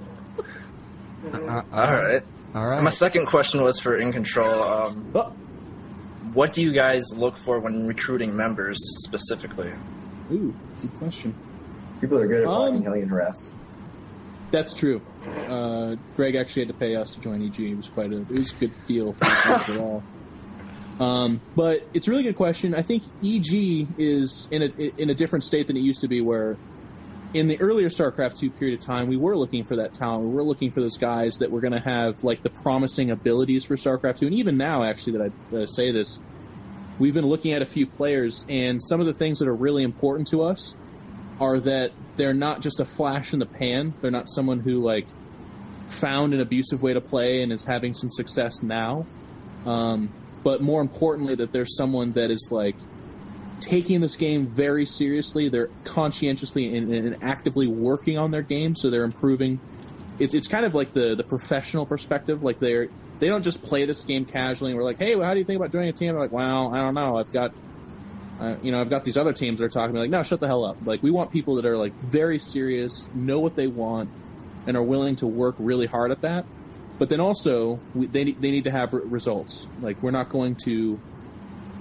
Speaker 1: Uh,
Speaker 10: all right.
Speaker 1: All right.
Speaker 10: And my second question was for In Control. Um,
Speaker 3: Oh.
Speaker 10: What do you guys look for when recruiting members specifically?
Speaker 3: Ooh, good question.
Speaker 4: People are good at blocking
Speaker 3: Um,
Speaker 4: Hellion harass.
Speaker 3: That's true. Uh, Greg actually had to pay us to join E G. It was quite a it was a good deal for us overall. Um, but it's a really good question. I think E G is in a in a different state than it used to be, where in the earlier StarCraft two period of time, we were looking for that talent. We were looking for those guys that were going to have like the promising abilities for StarCraft two. And even now, actually, that I uh, say this, we've been looking at a few players, and some of the things that are really important to us are that they're not just a flash in the pan. They're not someone who like found an abusive way to play and is having some success now. Um, but more importantly, that there's someone that is like taking this game very seriously. They're conscientiously and, and actively working on their game, so they're improving. It's it's kind of like the the professional perspective. Like they're they don't just play this game casually and we're like, hey, well, how do you think about joining a team? They're like, well, I don't know. I've got uh, you know I've got these other teams that are talking to me like, no, shut the hell up. Like we want people that are like very serious, know what they want, and are willing to work really hard at that. But then also we, they they need to have re- results. Like we're not going to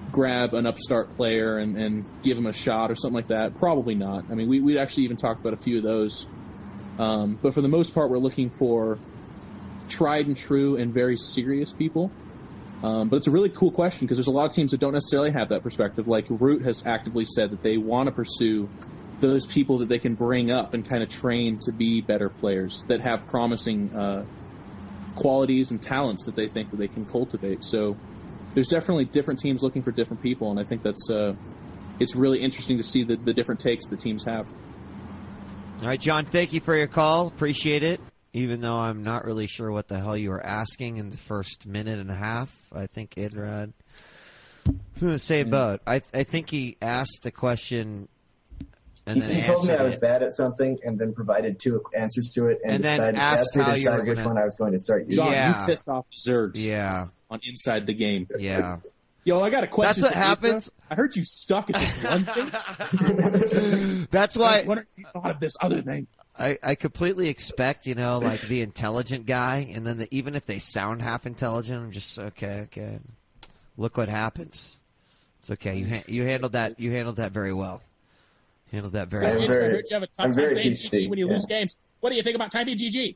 Speaker 3: grab an upstart player and, and give him a shot or something like that. Probably not. I mean, we we actually even talked about a few of those. Um, but for the most part, we're looking for tried and true and very serious people. Um, but it's a really cool question because there's a lot of teams that don't necessarily have that perspective. Like Root has actively said that they want to pursue those people that they can bring up and kind of train to be better players that have promising uh, qualities and talents that they think that they can cultivate. So there's definitely different teams looking for different people, and I think that's uh, it's really interesting to see the, the different takes the teams have.
Speaker 1: All right, John, thank you for your call. Appreciate it. Even though I'm not really sure what the hell you were asking in the first minute and a half, I think Idrad was in the same
Speaker 4: Yeah.
Speaker 1: boat. I I think he asked the question and
Speaker 4: He,
Speaker 1: then
Speaker 4: he told me I
Speaker 1: answered
Speaker 4: was
Speaker 1: it.
Speaker 4: bad at something and then provided two answers to it and,
Speaker 1: And then
Speaker 4: decided,
Speaker 1: asked
Speaker 4: asked me
Speaker 1: how
Speaker 4: to
Speaker 1: you were
Speaker 4: decide which
Speaker 1: gonna-
Speaker 4: one I was going to start using.
Speaker 3: John,
Speaker 1: Yeah.
Speaker 3: you pissed off Zergs
Speaker 1: Yeah,
Speaker 3: on Inside the Game.
Speaker 1: yeah.
Speaker 3: Yo, I got a question.
Speaker 1: That's what
Speaker 3: for Idra.
Speaker 1: happens.
Speaker 3: I heard you suck at this one thing.
Speaker 1: That's
Speaker 3: I
Speaker 1: why
Speaker 3: was wondering if you thought of this other thing.
Speaker 1: I, I completely expect, you know, like the intelligent guy, and then the, even if they sound half intelligent, I'm just okay, okay. Look what happens. It's okay. You ha- you handled that. You handled that very well. Handled that very
Speaker 4: I'm
Speaker 1: well.
Speaker 3: I
Speaker 4: very-
Speaker 3: heard you have a tough
Speaker 4: I'm
Speaker 3: time
Speaker 4: very
Speaker 3: saying
Speaker 4: P
Speaker 3: G
Speaker 4: C,
Speaker 3: G when you
Speaker 4: yeah.
Speaker 3: lose games. What do you think about typing G G?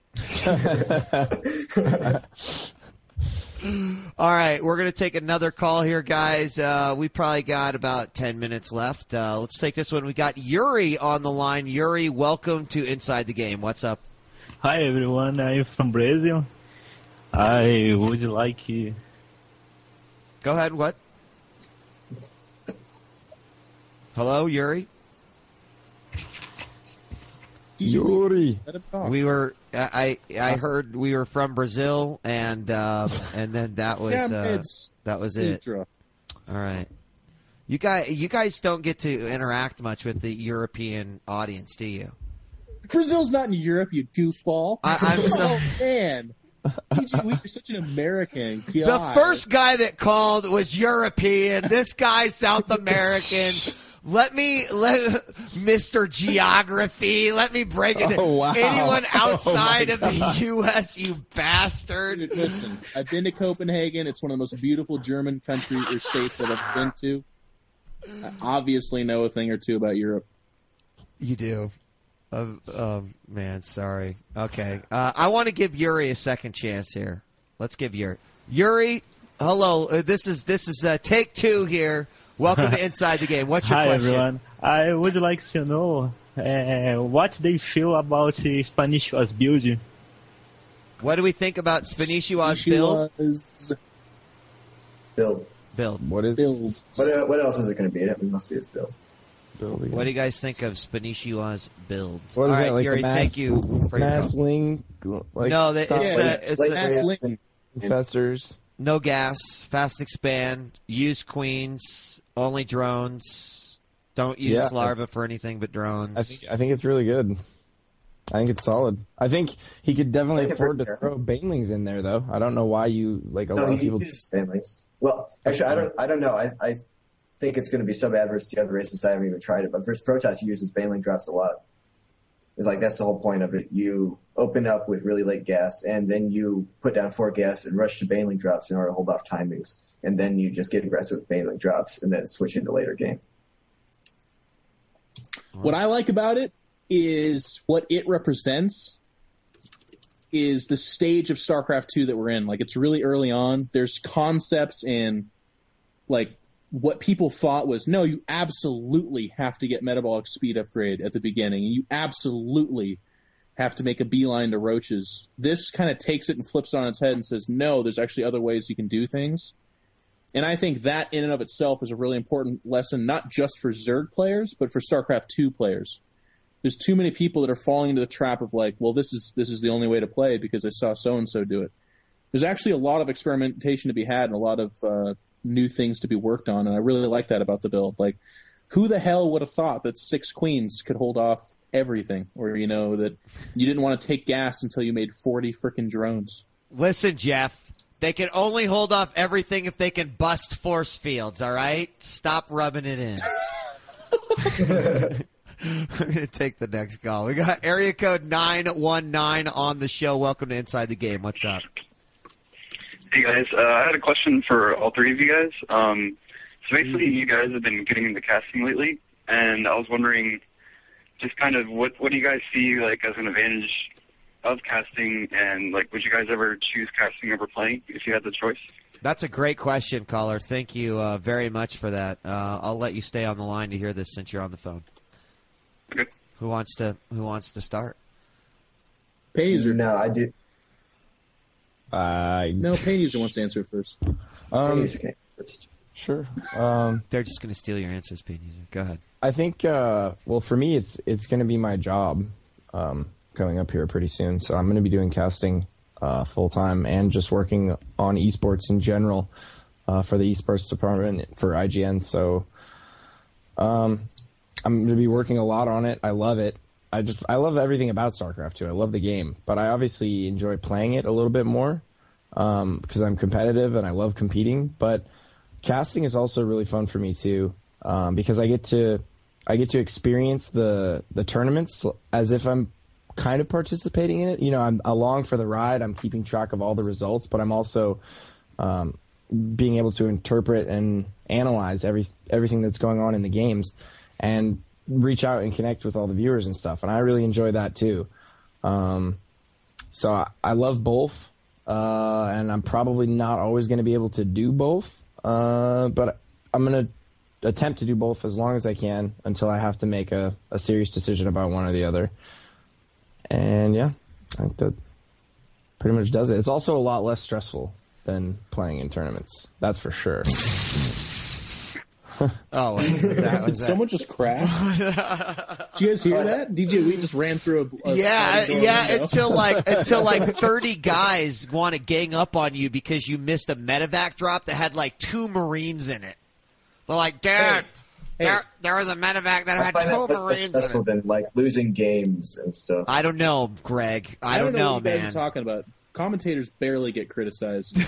Speaker 1: All right, we're going to take another call here, guys. Uh, we probably got about ten minutes left. Uh, let's take this one. We got Yuri on the line. Yuri, welcome to Inside the Game. What's up?
Speaker 11: Hi everyone, I'm from Brazil. I would like to...
Speaker 1: Go ahead. What? Hello, Yuri.
Speaker 2: Yuri.
Speaker 3: Let him talk.
Speaker 1: We were. I I I heard we were from Brazil, and uh, and then that was
Speaker 3: Yeah,
Speaker 1: uh,
Speaker 3: it's
Speaker 1: that was it.
Speaker 3: Idra.
Speaker 1: All right. You guys, you guys don't get to interact much with the European audience, do you?
Speaker 3: Brazil's not in Europe, you goofball.
Speaker 1: I- I'm so-
Speaker 3: oh man, G G, we are such an American.
Speaker 1: The
Speaker 3: God.
Speaker 1: first guy that called was European. This guy South American. Let me let Mister Geography. Let me break it.
Speaker 2: Oh, wow.
Speaker 1: Anyone
Speaker 2: Oh,
Speaker 1: outside
Speaker 2: my
Speaker 1: of the
Speaker 2: God.
Speaker 1: U S, you bastard.
Speaker 3: Dude, listen, I've been to Copenhagen. It's one of the most beautiful German countries or states that I've been to. I obviously know a thing or two about Europe.
Speaker 1: You do. Uh, um, man, sorry. Okay. Uh, I want to give Yuri a second chance here. Let's give Yuri. Yuri, hello. Uh, this is this is uh, take two here. Welcome to Inside the Game. What's your
Speaker 11: Hi
Speaker 1: question?
Speaker 11: everyone, I would like to know uh, what they feel about uh, Spanish was build.
Speaker 1: What do we think about Spanishiwa's build?
Speaker 3: Was
Speaker 4: Build.
Speaker 1: Build.
Speaker 2: What is
Speaker 3: build.
Speaker 4: What, uh, what else is it going to be? It must be his build.
Speaker 2: build again?
Speaker 1: What do you guys think of Spanishiwa's build?
Speaker 2: What is
Speaker 1: All
Speaker 2: that,
Speaker 1: right,
Speaker 2: like
Speaker 1: Yuri,
Speaker 2: the mass,
Speaker 1: thank you for your
Speaker 2: mass
Speaker 1: call.
Speaker 2: link, like
Speaker 1: No, that-
Speaker 2: stuff
Speaker 1: it's
Speaker 2: like
Speaker 1: the- it's
Speaker 4: like
Speaker 1: the-
Speaker 3: Mass
Speaker 4: Lance
Speaker 3: link.
Speaker 4: and-
Speaker 2: infestors.
Speaker 1: No gas, fast expand, use queens, only drones. Don't use
Speaker 2: Yeah.
Speaker 1: larva for anything but drones.
Speaker 2: I think I think it's really good. I think it's solid. I think he could definitely
Speaker 4: Like it
Speaker 2: afford to
Speaker 4: for-
Speaker 2: throw banelings in there, though. I don't know why you like a
Speaker 4: No,
Speaker 2: lot
Speaker 4: he
Speaker 2: of people.
Speaker 4: uses families. Well, actually, I don't. I don't know. I, I think it's going to be so bad versus the other races. I haven't even tried it. But versus Protoss, he uses Baneling drops a lot. It's like that's the whole point of it. You open up with really late gas, and then you put down four gas and rush to Baneling drops in order to hold off timings, and then you just get aggressive with Baneling drops, and then switch into later game.
Speaker 3: What I like about it is what it represents is the stage of StarCraft two that we're in. Like, it's really early on. There's concepts and, like, what people thought was, no, you absolutely have to get metabolic speed upgrade at the beginning, and you absolutely have to make a beeline to roaches. This kind of takes it and flips it on its head and says, no, there's actually other ways you can do things. And I think that in and of itself is a really important lesson, not just for Zerg players, but for StarCraft two players. There's too many people that are falling into the trap of like, well, this is this is the only way to play because I saw so-and-so do it. There's actually a lot of experimentation to be had and a lot of uh, new things to be worked on, and I really like that about the build. Like, who the hell would have thought that six queens could hold off everything? Or, you know, that you didn't want to take gas until you made forty frickin' drones.
Speaker 1: Listen, Jeff. They can only hold off everything if they can bust force fields, all right? Stop rubbing it in. We're going to take the next call. We got area code nine one nine on the show. Welcome to Inside the Game. What's up?
Speaker 12: Hey, guys. Uh, I had a question for all three of you guys. Um, So basically, you guys have been getting into casting lately, and I was wondering, just kind of what what do you guys see like as an advantage of casting, and like would you guys ever choose casting over playing if you had the choice?
Speaker 1: That's a great question, caller. Thank you uh, very much for that. Uh, I'll let you stay on the line to hear this since you're on the phone.
Speaker 12: Okay.
Speaker 1: Who wants to Who wants to start?
Speaker 3: Pazer.
Speaker 4: No, I do.
Speaker 2: Uh,
Speaker 3: no, Pazer wants to answer first.
Speaker 2: Um,
Speaker 4: Pazer first.
Speaker 2: Sure. Um,
Speaker 1: They're just going to steal your answers, Pazer. Go ahead.
Speaker 2: I think, uh, well, for me, it's it's going to be my job um, coming up here pretty soon. So I'm going to be doing casting uh, full time and just working on esports in general uh, for the esports department for I G N. So um, I'm going to be working a lot on it. I love it. I just I love everything about StarCraft two. I love the game, but I obviously enjoy playing it a little bit more um, because I'm competitive and I love competing. But casting is also really fun for me too um, because I get to I get to experience the the tournaments as if I'm kind of participating in it. You know, I'm along for the ride. I'm keeping track of all the results, but I'm also um, being able to interpret and analyze every everything that's going on in the games and reach out and connect with all the viewers and stuff. And I really enjoy that too. Um, so I, I love both, uh, and I'm probably not always going to be able to do both, uh, but I'm going to attempt to do both as long as I can until I have to make a, a serious decision about one or the other. And yeah, I think that pretty much does it. It's also a lot less stressful than playing in tournaments. That's for sure.
Speaker 1: Oh, wait, was that, was
Speaker 3: Did
Speaker 1: that?
Speaker 3: someone just crash? Did you guys hear that? D J Wheat just ran through a, a
Speaker 1: yeah,
Speaker 3: door
Speaker 1: yeah.
Speaker 3: window.
Speaker 1: Until like until like thirty guys want to gang up on you because you missed a medevac drop that had like two Marines in it. They're like, dude,
Speaker 4: Hey,
Speaker 1: there there was a medevac that
Speaker 4: I
Speaker 1: had
Speaker 4: find
Speaker 1: two
Speaker 4: that less
Speaker 1: Marines in
Speaker 4: successful
Speaker 1: it.
Speaker 4: than like losing games and stuff.
Speaker 1: I don't know, Greg. I,
Speaker 3: I don't,
Speaker 1: don't
Speaker 3: know,
Speaker 1: know,
Speaker 3: what you guys
Speaker 1: man.
Speaker 3: are talking about. Commentators barely get criticized.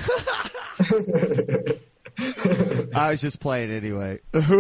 Speaker 1: I was just playing anyway.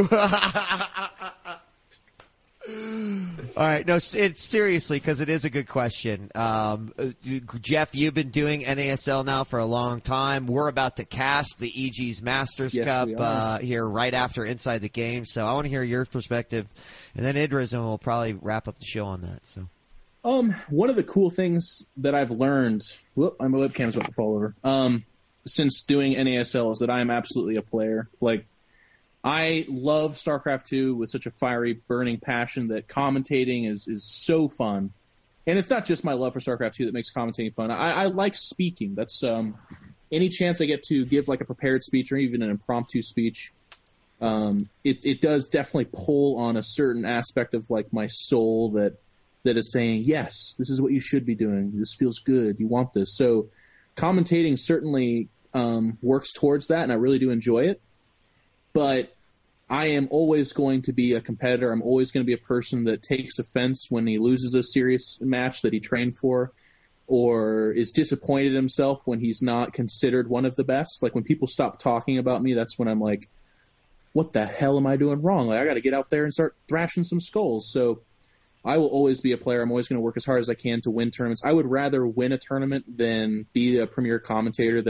Speaker 1: All right, no, it's seriously because it is a good question. Um, uh, Jeff, you've been doing N A S L now for a long time. We're about to cast the E G's Masters
Speaker 3: Yes,
Speaker 1: Cup
Speaker 3: we are.
Speaker 1: uh, here right after Inside the Game. So I want to hear your perspective, and then Idris, and we'll probably wrap up the show on that. So.
Speaker 3: Um, one of the cool things that I've learned, whoop, my webcam's about to fall over. Um, since doing N A S L is that I am absolutely a player. Like, I love StarCraft two with such a fiery, burning passion that commentating is is so fun. And it's not just my love for StarCraft two that makes commentating fun. I, I like speaking. That's um, any chance I get to give like a prepared speech or even an impromptu speech. Um, it it does definitely pull on a certain aspect of like my soul that. that is saying, yes, this is what you should be doing. This feels good. You want this. So commentating certainly um, works towards that, and I really do enjoy it. But I am always going to be a competitor. I'm always going to be a person that takes offense when he loses a serious match that he trained for or is disappointed in himself when he's not considered one of the best. Like when people stop talking about me, that's when I'm like, what the hell am I doing wrong? Like I got to get out there and start thrashing some skulls. So I will always be a player. I'm always going to work as hard as I can to win tournaments. I would rather win a tournament than be a premier commentator